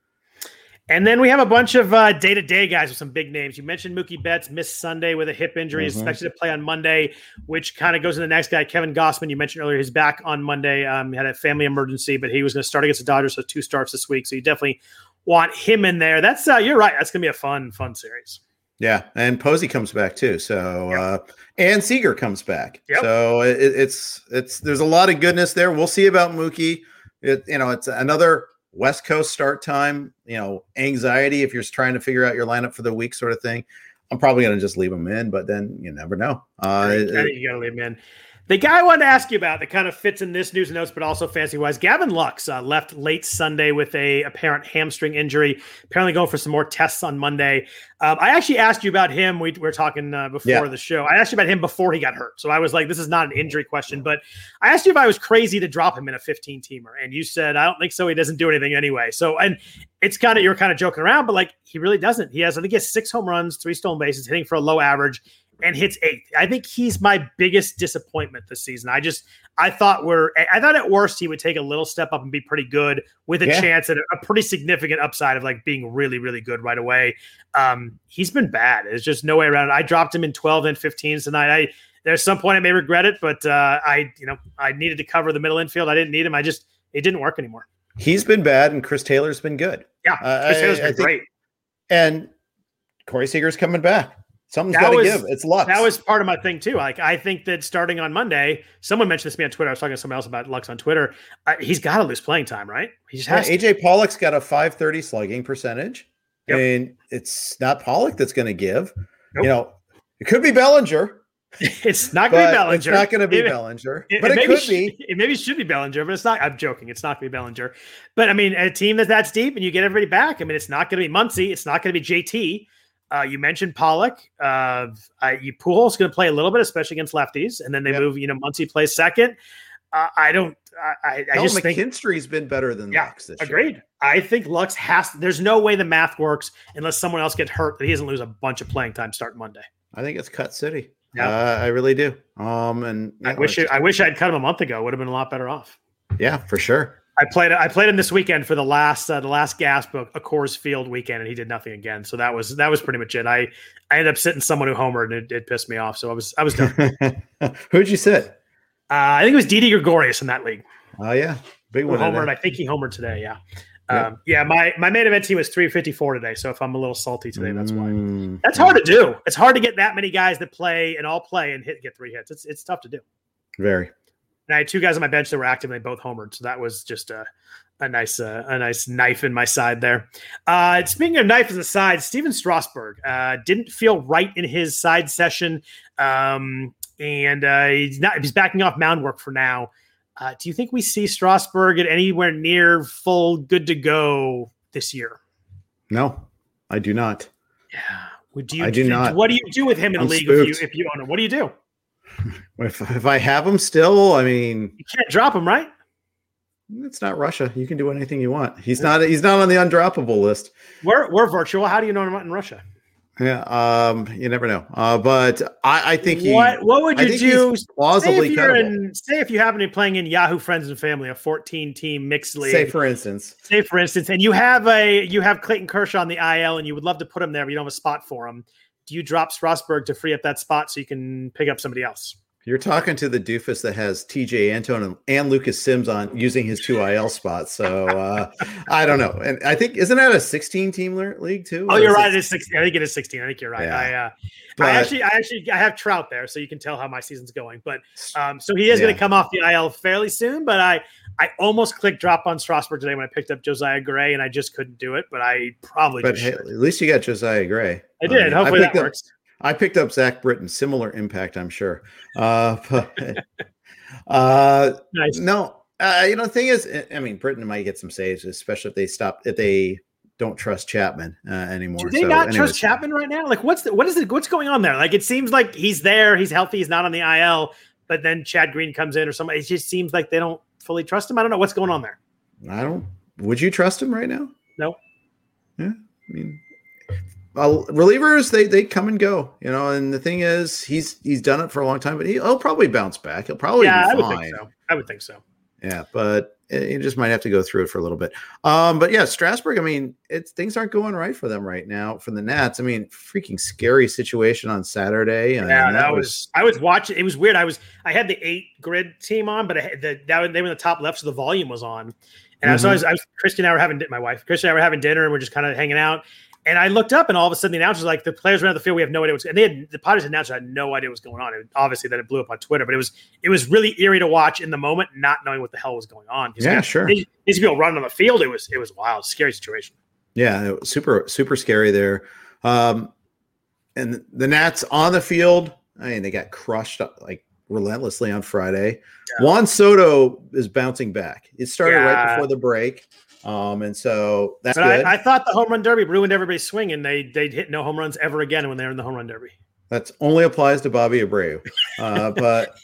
And then we have a bunch of day-to-day guys with some big names. You mentioned Mookie Betts missed Sunday with a hip injury. He's expected to play on Monday, which kind of goes to the next guy, Kevin Gausman. You mentioned earlier he's back on Monday. He had a family emergency, but he was going to start against the Dodgers, so 2 starts this week. So you definitely want him in there. That's you're right. That's going to be a fun series. Yeah, and Posey comes back too. So and Seager comes back. Yep. So it's there's a lot of goodness there. We'll see about Mookie. It's another West Coast start time, anxiety if you're trying to figure out your lineup for the week sort of thing. I'm probably going to just leave him in, but then you never know. I think you got to leave him in. The guy I wanted to ask you about that kind of fits in this news and notes, but also fancy-wise, Gavin Lux left late Sunday with a apparent hamstring injury, apparently going for some more tests on Monday. I actually asked you about him. We were talking before the show. I asked you about him before he got hurt. So I was like, this is not an injury question, but I asked you if I was crazy to drop him in a 15-teamer. And you said, I don't think so. He doesn't do anything anyway. So, and it's you're kind of joking around, but like he really doesn't. I think he has 6 home runs, 3 stolen bases, hitting for a low average, and hits 8th. I think he's my biggest disappointment this season. I thought at worst he would take a little step up and be pretty good with a chance at a pretty significant upside of like being really, really good right away. He's been bad. There's just no way around it. I dropped him in 12 and 15s tonight. There's some point I may regret it, but I needed to cover the middle infield. I didn't need him. It didn't work anymore. He's been bad and Chris Taylor's been good. Yeah. Chris Taylor's been great. And Corey Seager's coming back. Something's got to give. It's Lux. That was part of my thing too. Like I think that starting on Monday, someone mentioned this to me on Twitter. I was talking to someone else about Lux on Twitter. He's got to lose playing time, right? He just has. AJ Pollock's got a .530 slugging percentage. Yep. I mean, it's not Pollock that's going to give. Nope. It could be Bellinger. It's not going to be Bellinger. It's not going to be Bellinger. But it could be. It maybe should be Bellinger, but it's not. I'm joking. It's not going to be Bellinger. But I mean, a team that's deep and you get everybody back. I mean, it's not going to be Muncy. It's not going to be JT. You mentioned Pollock. Pujols going to play a little bit, especially against lefties, and then they move. Muncy plays second. I just think McKinstry's been better than Lux this year. Agreed. I think Lux has. There's no way the math works unless someone else gets hurt that he doesn't lose a bunch of playing time starting Monday. I think it's Cut City. Yeah, I really do. And I wish I'd cut him a month ago. Would have been a lot better off. Yeah, for sure. I played him this weekend for the last gasp of a Coors Field weekend, and he did nothing again. So that was pretty much it. I ended up sitting someone who homered, and it pissed me off. So I was done. Who'd you sit? I think it was Didi Gregorius in that league. Oh yeah, big one. Homered. I think he homered today. Yeah. My main event team was 354 today. So if I'm a little salty today, that's why. That's hard to do. It's hard to get that many guys that play and all play and get 3 hits. It's tough to do. Very. And I had two guys on my bench that were active and they both homered. So that was just a nice knife in my side there. Speaking of knife in the side, Steven Strasburg didn't feel right in his side session. He's backing off mound work for now. Do you think we see Strasburg at anywhere near full good to go this year? No, I do not. Yeah. I do not. What do you do with him in the league if you own him? What do you do? If I have him still, I mean, you can't drop him, right? It's not Russia. You can do anything you want. He's not on the undroppable list. We're virtual. How do you know I'm not in Russia? Yeah, you never know. But I think what would you do? Plausibly say if you happen to be playing in Yahoo Friends and Family, a 14-team mixed league. Say for instance, and you have Clayton Kershaw on the IL, and you would love to put him there, but you don't have a spot for him. Do you drop Strasburg to free up that spot so you can pick up somebody else? You're talking to the doofus that has TJ Antone and Lucas Sims on using his 2 IL spots. So I don't know. And I think, isn't that a 16-team league too? Oh, you're right. It is 16. I think it is 16. I think you're right. Yeah. I have Trout there, so you can tell how my season's going. But so he is going to come off the IL fairly soon. But I almost clicked drop on Strasburg today when I picked up Josiah Gray, and I just couldn't do it. But I probably. But hey, at least you got Josiah Gray. I did. Hopefully that works. I picked up Zach Britton, similar impact, I'm sure. Nice. No, the thing is, I mean, Britton might get some saves, especially if they don't trust Chapman anymore. Do they not trust Chapman right now? Like, what's going on there? Like, it seems like he's there, he's healthy, he's not on the IL, but then Chad Green comes in or somebody. It just seems like they don't fully trust him. I don't know what's going on there. Would you trust him right now? No. Yeah, I mean. Relievers, they come and go, and the thing is, he's done it for a long time, but he'll probably bounce back. He'll probably be fine. I would think so. Yeah, but you just might have to go through it for a little bit. But yeah, Strasburg, I mean, things aren't going right for them right now. For the Nats, I mean, freaking scary situation on Saturday. I was watching. It was weird. I had the 8 grid team on, but they were in the top left, so the volume was on. And I was Christy and I were having dinner, and we're just kind of hanging out. And I looked up, and all of a sudden, the announcer was like, "The players ran out the field. We have no idea what's." And the Padres announcer had no idea what was going on. Obviously, that it blew up on Twitter, but it was really eerie to watch in the moment, not knowing what the hell was going on. Yeah, sure. These people running on the field. It was wild, scary situation. Yeah, it was super super scary there. And the Nats on the field, I mean, they got crushed like relentlessly on Friday. Yeah. Juan Soto is bouncing back. It started right before the break. And so that's good. I thought the home run derby ruined everybody's swing, and they hit no home runs ever again when they were in the home run derby. That only applies to Bobby Abreu. But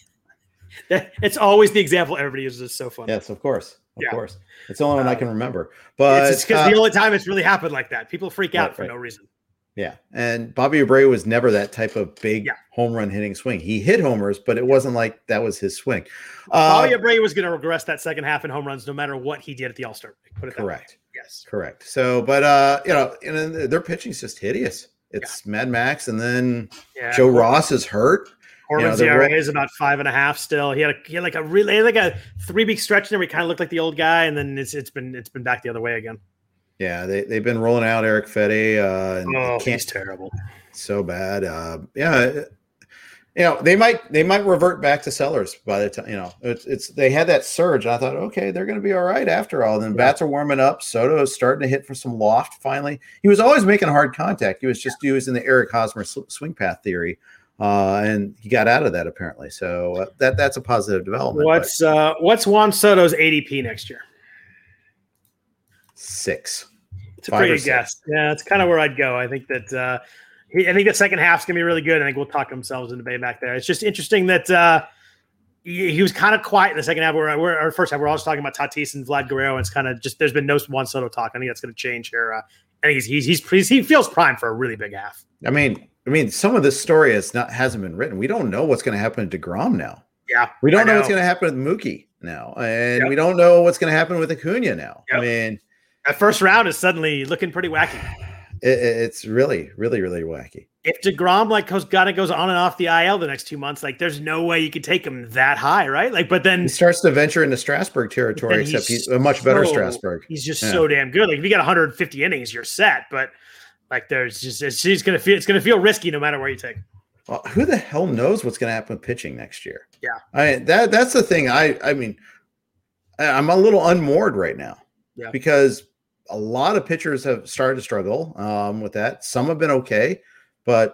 it's always the example everybody uses. It's so funny. Yes, of course. Of course. It's the only one I can remember. But it's because the only time it's really happened like that. People freak out for no reason. Yeah. And Bobby Abreu was never that type of big home run hitting swing. He hit homers, but it wasn't like that was his swing. Bobby Abreu was going to regress that second half in home runs no matter what he did at the All-Star break. Put it correct. That way. Yes. Correct. So, but, and their pitching's just hideous. It's Mad Max, and then Joe Ross is hurt. Corbin's ERA is about 5.5 still. He had like a 3-week stretch there where he kind of looked like the old guy, and then it's been back the other way again. Yeah, they've been rolling out Eric Fedde. He's terrible. So bad. They might revert back to Sellers by the time, they had that surge. And I thought, okay, they're going to be all right after all. Then bats are warming up. Soto is starting to hit for some loft finally. He was always making hard contact. He was using the Eric Hosmer swing path theory. And he got out of that apparently. So that's a positive development. What's Juan Soto's ADP next year? 6. It's a pretty good guess. Yeah, that's kind of where I'd go. I think that I think the second half's gonna be really good. I think we'll talk themselves into back there. It's just interesting that he was kind of quiet in the second half. Our first half, we're always talking about Tatis and Vlad Guerrero, and it's kind of just there's been no Juan Soto talk. I think that's going to change here. I think he feels primed for a really big half. I mean, some of this story hasn't been written. We don't know what's going to happen to DeGrom now. Yeah, we don't know what's going to happen with Mookie now, and we don't know what's going to happen with Acuna now. Yep. I mean. That first round is suddenly looking pretty wacky. It's really, really, really wacky. If DeGrom goes on and off the IL the next 2 months, there's no way you could take him that high, right? But then he starts to venture into Strasburg territory. Except he's a much better Strasburg. He's just so damn good. If you got 150 innings, you're set. But it's gonna feel risky no matter where you take. Well, who the hell knows what's going to happen with pitching next year? Yeah. That's the thing. I mean, I'm a little unmoored right now because a lot of pitchers have started to struggle with that. Some have been okay, but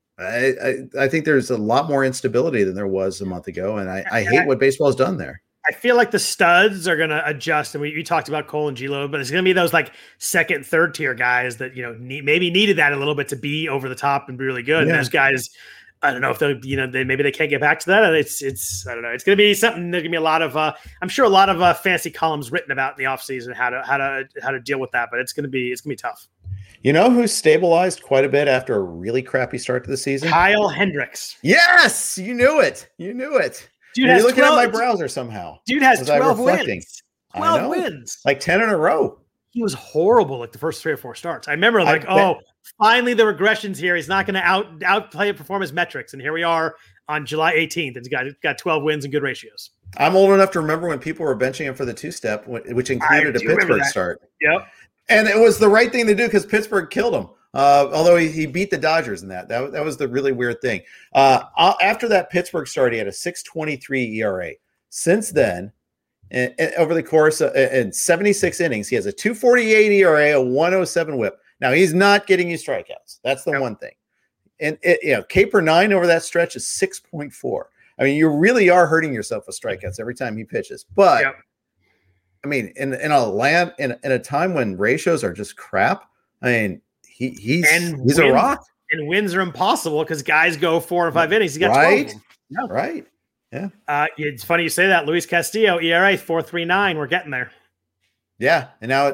I think there's a lot more instability than there was a month ago, and I hate what baseball has done there. I feel like the studs are going to adjust, and we talked about Cole and Gilo, but it's going to be those like second, third tier guys that maybe needed that a little bit to be over the top and be really good. Yeah. And those guys, I don't know if they maybe they can't get back to that. And it's I don't know. It's going to be something. There's going to be a lot of I'm sure a lot of fancy columns written about in the offseason how to deal with that. But it's going to be tough. You know who's stabilized quite a bit after a really crappy start to the season? Kyle Hendricks. Yes, you knew it. Dude, you're looking at my browser somehow. Dude has 12 wins. 12 wins. Like 10 in a row. He was horrible like the first 3 or 4 starts. I remember finally the regression's here. He's not going to outplay and perform his metrics. And here we are on July 18th. And he's got 12 wins and good ratios. I'm old enough to remember when people were benching him for the 2-step, which included a Pittsburgh start. Yep. And it was the right thing to do because Pittsburgh killed him. Although he beat the Dodgers in that was the really weird thing. After that Pittsburgh start, he had a 6.23 ERA. Since then, and over the course of in 76 innings, he has a 2.48 ERA, a 1.07 WHIP. Now he's not getting you strikeouts. That's the one thing. And K per 9 over that stretch is 6.4. I mean, you really are hurting yourself with strikeouts every time he pitches. But I mean, in a time when ratios are just crap, I mean. He's a rock. And wins are impossible because guys go 4 or 5 innings. He got 12 of them. Yeah. Right. Yeah. It's funny you say that. Luis Castillo, ERA 4.39. We're getting there. Yeah. And now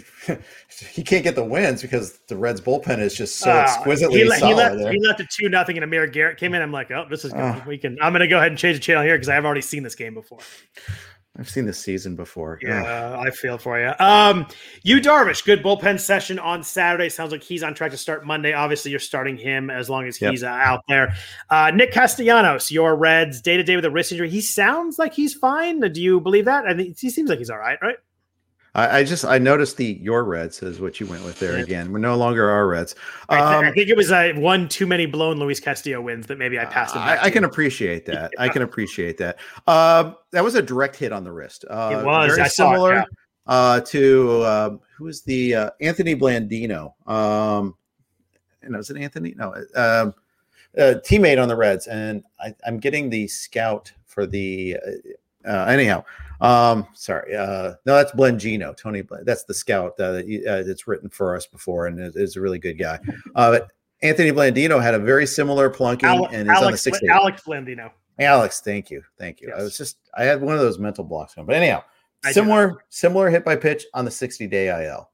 he can't get the wins because the Reds bullpen is just so exquisitely solid there. He left it 2-0 and Amir Garrett came in. I'm like, oh, this is good. I'm going to go ahead and change the channel here because I've already seen this game before. I've seen this season before. Yeah, I feel for you. Yu Darvish, good bullpen session on Saturday. Sounds like he's on track to start Monday. Obviously, you're starting him as long as he's out there. Nick Castellanos, your Reds, day-to-day with a wrist injury. He sounds like he's fine. Do you believe that? I think he seems like he's all right? I noticed your Reds is what you went with there again. We're no longer our Reds. I think it was one too many blown Luis Castillo wins that maybe I passed him. I can appreciate that. I can appreciate that. That was a direct hit on the wrist. It was very similar to who was the Anthony Blandino. Is it Anthony? No, teammate on the Reds, and I'm getting the scout for the. Anyhow, sorry. No, that's Blengino, Tony. That's the scout that's written for us before, and is a really good guy. But Anthony Blandino had a very similar plunking, and is on the 6th. Alex Blandino. Alex, thank you. Yes. I had one of those mental blocks going, but anyhow, similar hit by pitch on the 60-day IL.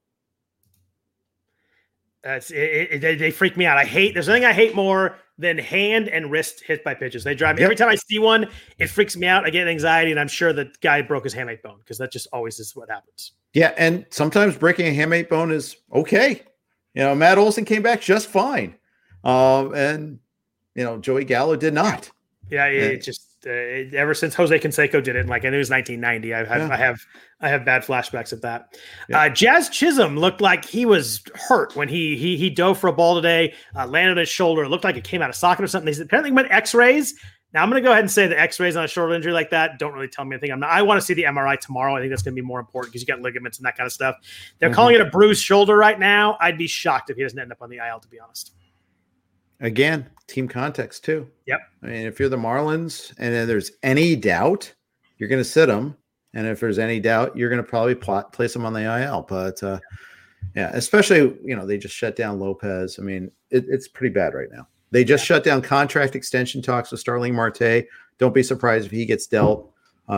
They freak me out. There's nothing I hate more than hand and wrist hit by pitches. They drive me every time I see one. It freaks me out. I get anxiety, and I'm sure the guy broke his hamate bone because that just always is what happens. Yeah, and sometimes breaking a hamate bone is okay. Matt Olson came back just fine, and Joey Gallo did not. Yeah, it just ever since Jose Canseco did it, and I think it was 1990. I have bad flashbacks of that. Yeah. Jazz Chisholm looked like he was hurt when he dove for a ball today, landed on his shoulder. It looked like it came out of socket or something. He apparently went X-rays. Now I'm going to go ahead and say the X-rays on a shoulder injury like that don't really tell me anything. I want to see the MRI tomorrow. I think that's going to be more important because you got ligaments and that kind of stuff. They're calling it a bruised shoulder right now. I'd be shocked if he doesn't end up on the IL, to be honest. Again, team context too. Yep. I mean, if you're the Marlins and then there's any doubt, you're going to sit them. And if there's any doubt, you're going to probably place them on the IL. But especially, they just shut down Lopez. I mean, it's pretty bad right now. They just shut down contract extension talks with Starling Marte. Don't be surprised if he gets dealt.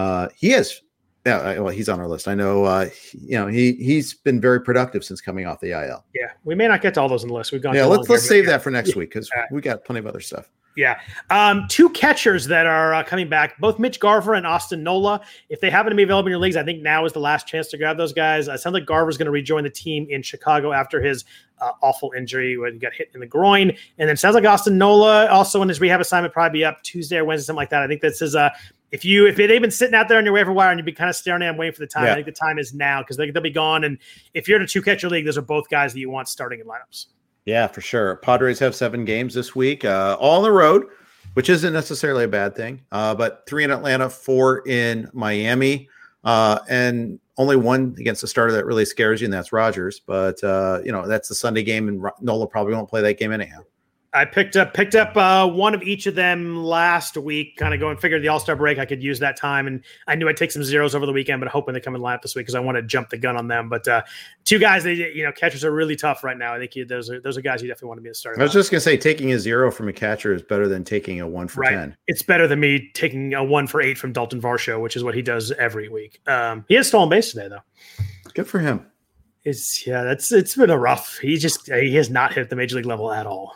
He's on our list. I know, he's been very productive since coming off the IL. Yeah, we may not get to all those on the list. We've gone. Yeah, let's save that for next week because we got plenty of other stuff. Yeah. 2 catchers that are coming back, both Mitch Garver and Austin Nola. If they happen to be available in your leagues, I think now is the last chance to grab those guys. It sounds like Garver's going to rejoin the team in Chicago after his awful injury when he got hit in the groin. And then it sounds like Austin Nola also in his rehab assignment probably be up Tuesday or Wednesday, something like that. I think this is if they've been sitting out there on your waiver wire and you've been kind of staring at them waiting for the time, I think the time is now because they'll be gone. And if you're in a 2-catcher league, those are both guys that you want starting in lineups. Yeah, for sure. Padres have 7 games this week, all on the road, which isn't necessarily a bad thing. But 3 in Atlanta, 4 in Miami, and only 1 against a starter that really scares you, and that's Rogers. But that's the Sunday game, and Nola probably won't play that game anyhow. I picked up one of each of them last week, kind of going, figured the All-Star break, I could use that time. And I knew I'd take some zeros over the weekend, but hoping they come in lineup this week because I want to jump the gun on them. But 2 guys, catchers are really tough right now. I think those are guys you definitely want to be the starter. I was just going to say, taking a 0 from a catcher is better than taking a 1 for 10. It's better than me taking a 1 for 8 from Dalton Varsho, which is what he does every week. He has stolen base today, though. Good for him. It's been a rough. He has not hit the major league level at all.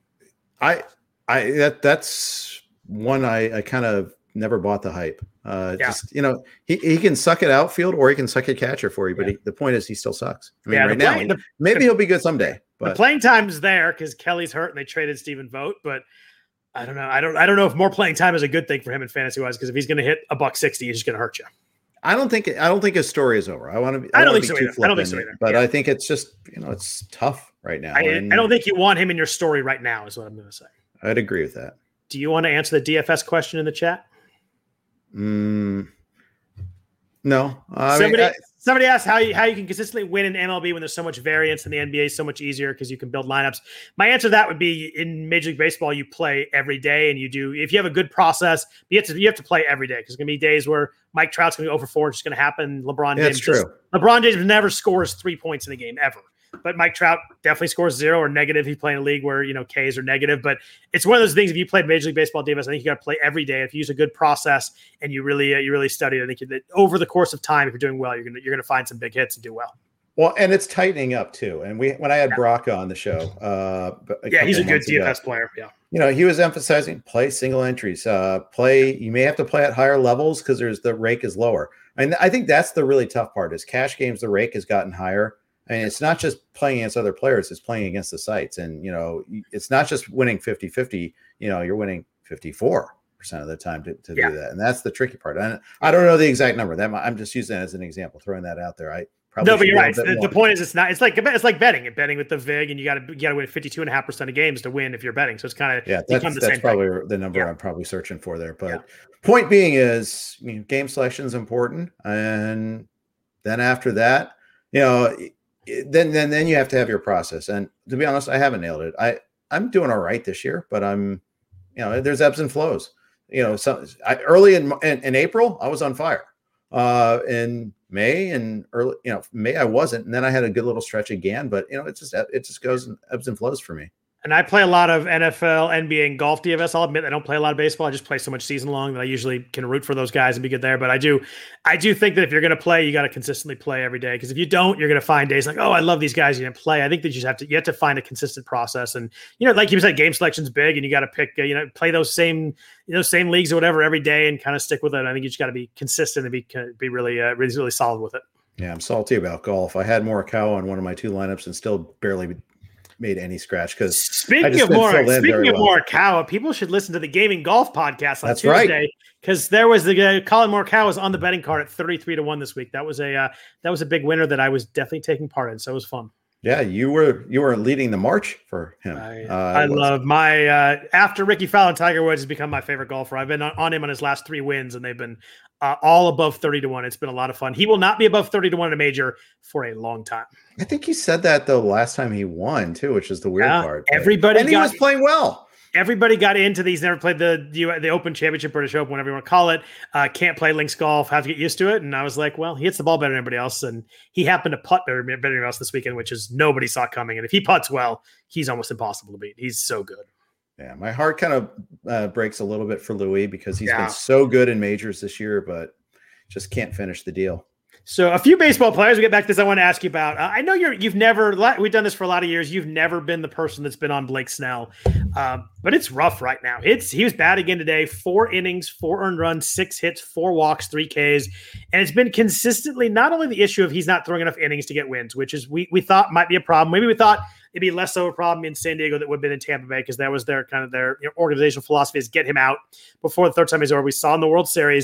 That's one I kind of never bought the hype. He can suck at outfield or he can suck at catcher for you, but the point is he still sucks. I mean, now maybe he'll be good someday. But the playing time is there because Kelly's hurt and they traded Stephen Vogt, but I don't know. I don't know if more playing time is a good thing for him in fantasy wise, because if he's going to hit $160, he's just going to hurt you. I don't think his story is over. I don't think so either. But I think it's just, it's tough right now. I don't think you want him in your story right now is what I'm going to say. I'd agree with that. Do you want to answer the DFS question in the chat? No. Somebody asked how you can consistently win in MLB when there's so much variance, and the NBA is so much easier because you can build lineups. My answer to that would be, in Major League Baseball, you play every day, and if you have a good process, you have to play every day, because there's going to be days where Mike Trout's going to go over 4, it's just going to happen. LeBron James never scores 3 points in a game ever. But Mike Trout definitely scores 0 or negative. He's playing a league where, Ks are negative. But it's one of those things, if you played Major League Baseball DFS, I think you got to play every day. If you use a good process and you really study it, I think that over the course of time, if you're doing well, you're gonna find some big hits and do well. Well, and it's tightening up too. And when I had Brock on the show, he's a good DFS player. Yeah. He was emphasizing play single entries, you may have to play at higher levels because the rake is lower. And I think that's the really tough part is cash games. The rake has gotten higher. I mean, it's not just playing against other players, it's playing against the sites. And, it's not just winning 50-50, you're winning 54% of the time to do that. And that's the tricky part. And I don't know the exact number. I'm just using that as an example, throwing that out there. But you're right. The point is, it's like betting with the VIG, and you got to win 52.5% of games to win if you're betting. So it's kind of that's probably the number I'm probably searching for there. But point being is, game selection is important, and then after that, then you have to have your process. And to be honest, I haven't nailed it. I'm doing all right this year, but there's ebbs and flows. Early in April, I was on fire. In May and early, May I wasn't, and then I had a good little stretch again. But it just goes in ebbs and flows for me. And I play a lot of NFL, NBA, and golf DFS. I'll admit I don't play a lot of baseball. I just play so much season long that I usually can root for those guys and be good there. But I do think that if you're going to play, you got to consistently play every day. Because if you don't, you're going to find days like, oh, I love these guys. You didn't play. I think that you have to find a consistent process. And like you said, game selection's big, and you got to pick. Play those same leagues or whatever every day and kind of stick with it. I think you just got to be consistent and be really solid with it. Yeah, I'm salty about golf. I had Morikawa on one of my 2 lineups and still barely made any scratch because speaking of Morikawa, people should listen to the Gaming Golf podcast on Tuesday, because there was the Colin Morikawa was on the betting card at 33-1 this week. That was a big winner that I was definitely taking part in, so it was fun. Yeah, you were leading the march for him. I love my after Ricky Fowler, Tiger Woods has become my favorite golfer. I've been on him on his last 3 wins, and they've been all above 30-1. It's been a lot of fun. He will not be above 30-1 in a major for a long time. I think he said that though last time he won too, which is the weird part. He was playing well. Everybody got into these. Never played the Open Championship, British Open, whatever you want to call it. Can't play links golf. Have to get used to it. And I was like, well, he hits the ball better than everybody else, and he happened to putt better than everybody else this weekend, which is nobody saw coming. And if he putts well, he's almost impossible to beat. He's so good. Yeah, my heart kind of breaks a little bit for Louis because he's been so good in majors this year, but just can't finish the deal. So a few baseball players, we get back to this, I want to ask you about. I know we've done this for a lot of years. You've never been the person that's been on Blake Snell, but it's rough right now. He was bad again today, 4 innings, 4 earned runs, 6 hits, 4 walks, 3 Ks. And it's been consistently not only the issue of he's not throwing enough innings to get wins, which is we thought might be a problem. Maybe we thought it'd be less so a problem in San Diego that would have been in Tampa Bay, because that was their organizational philosophy is get him out before the third time he's over. We saw in the World Series.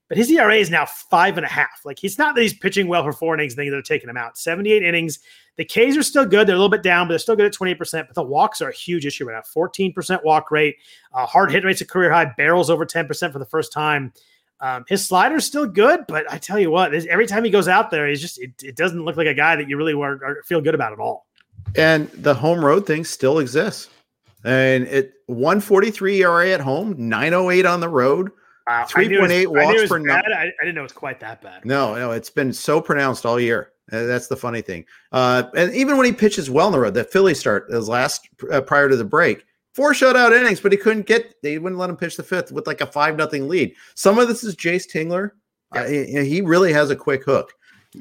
but his ERA is now 5.5. Like, it's not that he's pitching well for 4 innings and they're taking him out. 78 innings. The Ks are still good. They're a little bit down, but they're still good at 28%. But the walks are a huge issue right now. 14% walk rate. Hard hit rate's a career high. Barrels over 10% for the first time. His slider's still good, but I tell you what, every time he goes out there, he's just it doesn't look like a guy that you really feel good about at all. And the home road thing still exists. And 143 ERA at home, 908 on the road. 3.8 walks per nine. I didn't know it was quite that bad. No, it's been so pronounced all year. That's the funny thing. And even when he pitches well on the road, that Philly start, his last prior to the break, 4 shutout innings, but they wouldn't let him pitch the 5th with like a 5-0 lead. Some of this is Jace Tingler. Yeah. He really has a quick hook.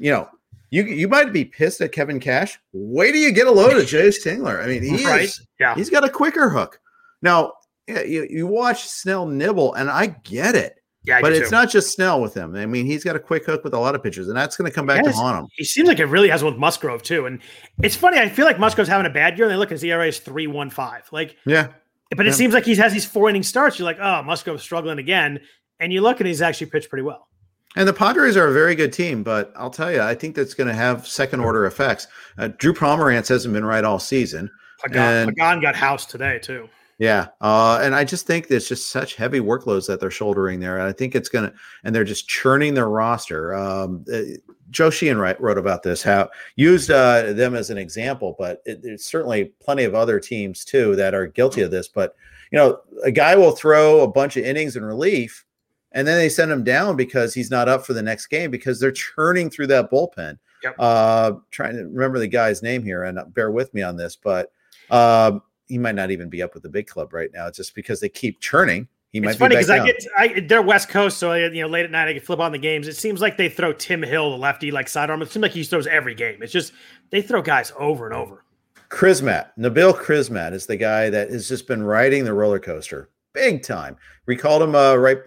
You might be pissed at Kevin Cash. Wait till you get a load of Jace Tingler. I mean, he's got a quicker hook. Now, you watch Snell nibble, and I get it. Yeah, but it's not just Snell with him. I mean, he's got a quick hook with a lot of pitchers, and that's going to come back to haunt him. He seems like it really has one with Musgrove, too. And it's funny. I feel like Musgrove's having a bad year, and they look at his ERA is 3.15. But it seems like he has these 4-inning starts. You're like, oh, Musgrove's struggling again. And you look, and he's actually pitched pretty well. And the Padres are a very good team, but I'll tell you, I think that's going to have second-order effects. Drew Pomeranz hasn't been right all season. Pagan got housed today, too. Yeah. And I just think there's just such heavy workloads that they're shouldering there. I think it's going to, and they're just churning their roster. Joe Sheehan wrote about this, how used them as an example, but there's certainly plenty of other teams too that are guilty of this. But, a guy will throw a bunch of innings in relief and then they send him down because he's not up for the next game because they're churning through that bullpen. Yep. Trying to remember the guy's name here and bear with me on this, but he might not even be up with the big club right now. It's just because they keep churning. It's funny because they're West Coast, so late at night I can flip on the games. It seems like they throw Tim Hill, the lefty, like sidearm. It seems like he throws every game. It's just they throw guys over and over. Nabil Crismat is the guy that has just been riding the roller coaster big time. Recalled him right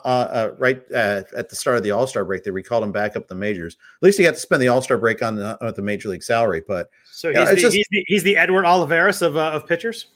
at the start of the All-Star break. They recalled him back up the majors. At least he got to spend the All-Star break on the major league salary. But so he's the Edward Olivares of pitchers.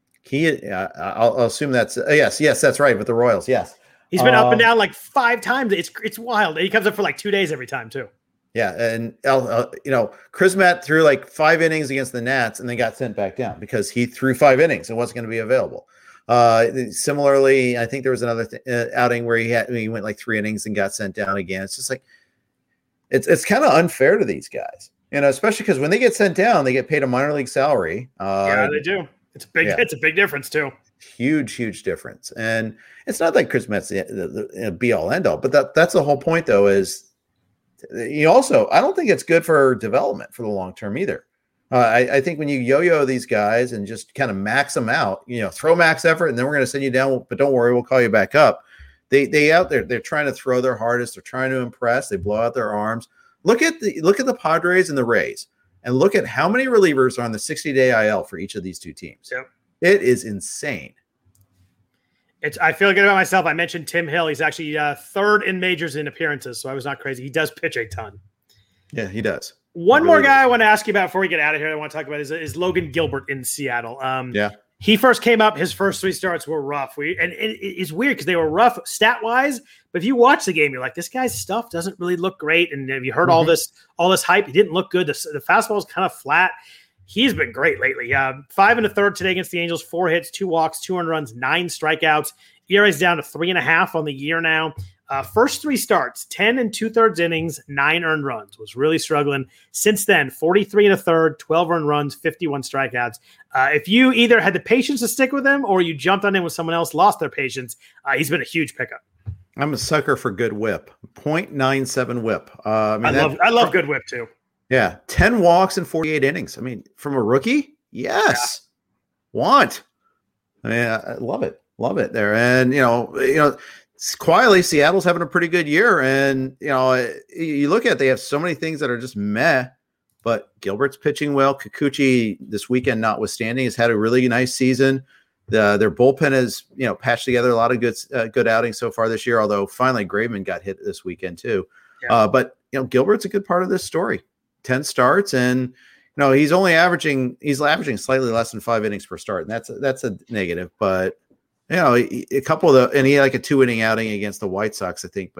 I'll assume that's yes, that's right with the Royals. Yes, he's been up and down like 5 times. It's wild. And he comes up for like 2 days every time too. Yeah, and Crismat threw like 5 innings against the Nats and then got sent back down because he threw 5 innings and wasn't going to be available. Similarly, I think there was another outing where he went like 3 innings and got sent down again. It's just like it's kind of unfair to these guys, especially because when they get sent down, they get paid a minor league salary. Yeah, they do. It's big. Yeah. It's a big difference too. Huge difference, and it's not like Crismat's the be all end all, but that's the whole point though. Is I don't think it's good for development for the long term either. I think when you yo-yo these guys and just kind of max them out, throw max effort, and then we're going to send you down, but don't worry, we'll call you back up. They out there, they're trying to throw their hardest. They're trying to impress. They blow out their arms. Look at the Padres and the Rays, and look at how many relievers are on the 60-day IL for each of these two teams. Yep. It is insane. I feel good about myself. I mentioned Tim Hill. He's actually 3rd in majors in appearances, so I was not crazy. He does pitch a ton. Yeah, he does. One more guy I want to ask you about before we get out of here I want to talk about is Logan Gilbert in Seattle. He first came up. His first 3 starts were rough. It's weird because they were rough stat-wise, but if you watch the game, you're like, this guy's stuff doesn't really look great. And have you heard all this hype? He didn't look good. The fastball is kind of flat. He's been great lately. 5 1/3 today against the Angels, 4 hits, 2 walks, 2 earned runs, 9 strikeouts. ERA's down to 3.5 on the year now. First 3 starts, 10 2/3 innings, 9 earned runs. Was really struggling. Since then, 43 1/3, 12 earned runs, 51 strikeouts. If you either had the patience to stick with him or you jumped on him with someone else, lost their patience, he's been a huge pickup. I'm a sucker for good whip. 0.97 whip. I love good whip too. Yeah, 10 walks in 48 innings. I mean, from a rookie, yes. Yeah. I love it. Love it there. And quietly, Seattle's having a pretty good year. And you look at it, they have so many things that are just meh. But Gilbert's pitching well. Kikuchi, this weekend notwithstanding, has had a really nice season. Their bullpen has patched together a lot of good outings so far this year. Although finally Graveman got hit this weekend too. Yeah. But Gilbert's a good part of this story. 10 starts, and he's averaging slightly less than 5 innings per start, and that's a negative. But a couple of and he had like a 2-inning outing against the White Sox, I think. But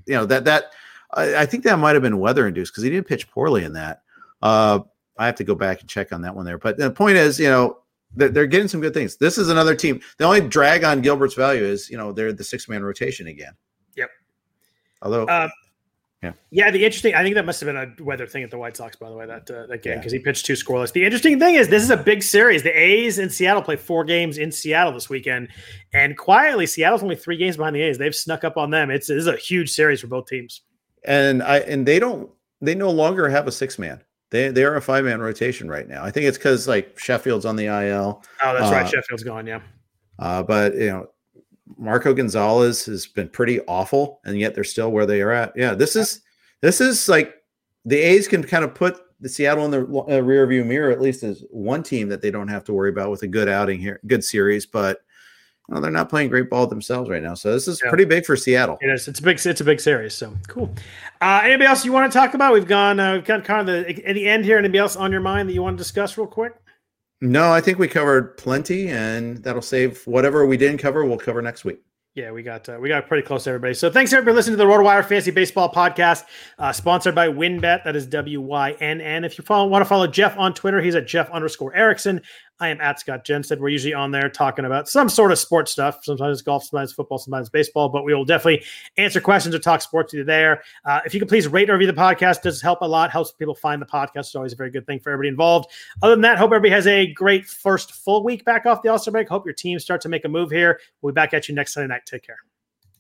I think that might have been weather induced because he didn't pitch poorly in that. I have to go back and check on that one there. But the point is, they're getting some good things. This is another team. The only drag on Gilbert's value is, they're the 6-man rotation again. Yep. Although, I think that must have been a weather thing at the White Sox, by the way, that game, because he pitched 2 scoreless. The interesting thing is this is a big series. The A's in Seattle play 4 games in Seattle this weekend, and quietly, Seattle's only 3 games behind the A's. They've snuck up on them. This is a huge series for both teams. And they no longer have a 6-man. They are a 5-man rotation right now. I think it's because Sheffield's on the IL. Oh, that's right. Sheffield's gone. Yeah. But Marco Gonzalez has been pretty awful, and yet they're still where they are at. Yeah, this is like the A's can kind of put the Seattle in the rear view mirror, at least as one team that they don't have to worry about with a good outing here, good series. But they're not playing great ball themselves right now, so this is pretty big for Seattle. It is. It's a big series. So cool. Anybody else you want to talk about? We've got kind of at the end here. Anybody else on your mind that you want to discuss real quick? No, I think we covered plenty, and that'll save whatever we didn't cover. We'll cover next week. Yeah, we got pretty close to everybody. So thanks everybody for listening to the RotoWire Fantasy Baseball Podcast, sponsored by WynnBET. That is WYNN. If you want to follow Jeff on Twitter, he's at Jeff_Erickson. I am at Scott Jensen. We're usually on there talking about some sort of sports stuff. Sometimes it's golf, sometimes football, sometimes baseball, but we will definitely answer questions or talk sports with you there. If you could please rate or review the podcast, it does help a lot, helps people find the podcast. It's always a very good thing for everybody involved. Other than that, hope everybody has a great first full week back off the All-Star break. Hope your team starts to make a move here. We'll be back at you next Sunday night. Take care.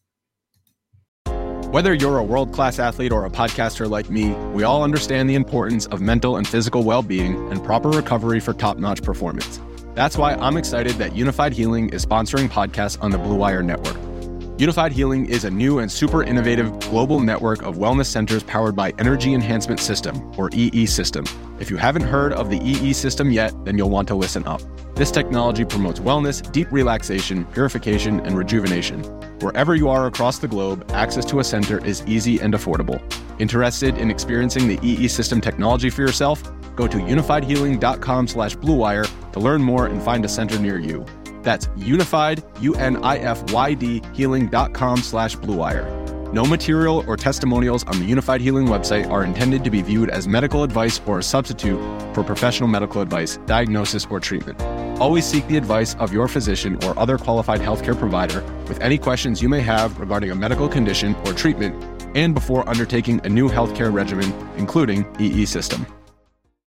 Whether you're a world-class athlete or a podcaster like me, we all understand the importance of mental and physical well-being and proper recovery for top-notch performance. That's why I'm excited that Unified Healing is sponsoring podcasts on the Blue Wire Network. Unified Healing is a new and super innovative global network of wellness centers powered by Energy Enhancement System, or EE System. If you haven't heard of the EE System yet, then you'll want to listen up. This technology promotes wellness, deep relaxation, purification, and rejuvenation. Wherever you are across the globe, access to a center is easy and affordable. Interested in experiencing the EE System technology for yourself? Go to unifiedhealing.com/bluewire to learn more and find a center near you. That's unified, UNIFYD, healing.com/bluewire. No material or testimonials on the Unified Healing website are intended to be viewed as medical advice or a substitute for professional medical advice, diagnosis, or treatment. Always seek the advice of your physician or other qualified healthcare provider with any questions you may have regarding a medical condition or treatment and before undertaking a new healthcare regimen, including EE System.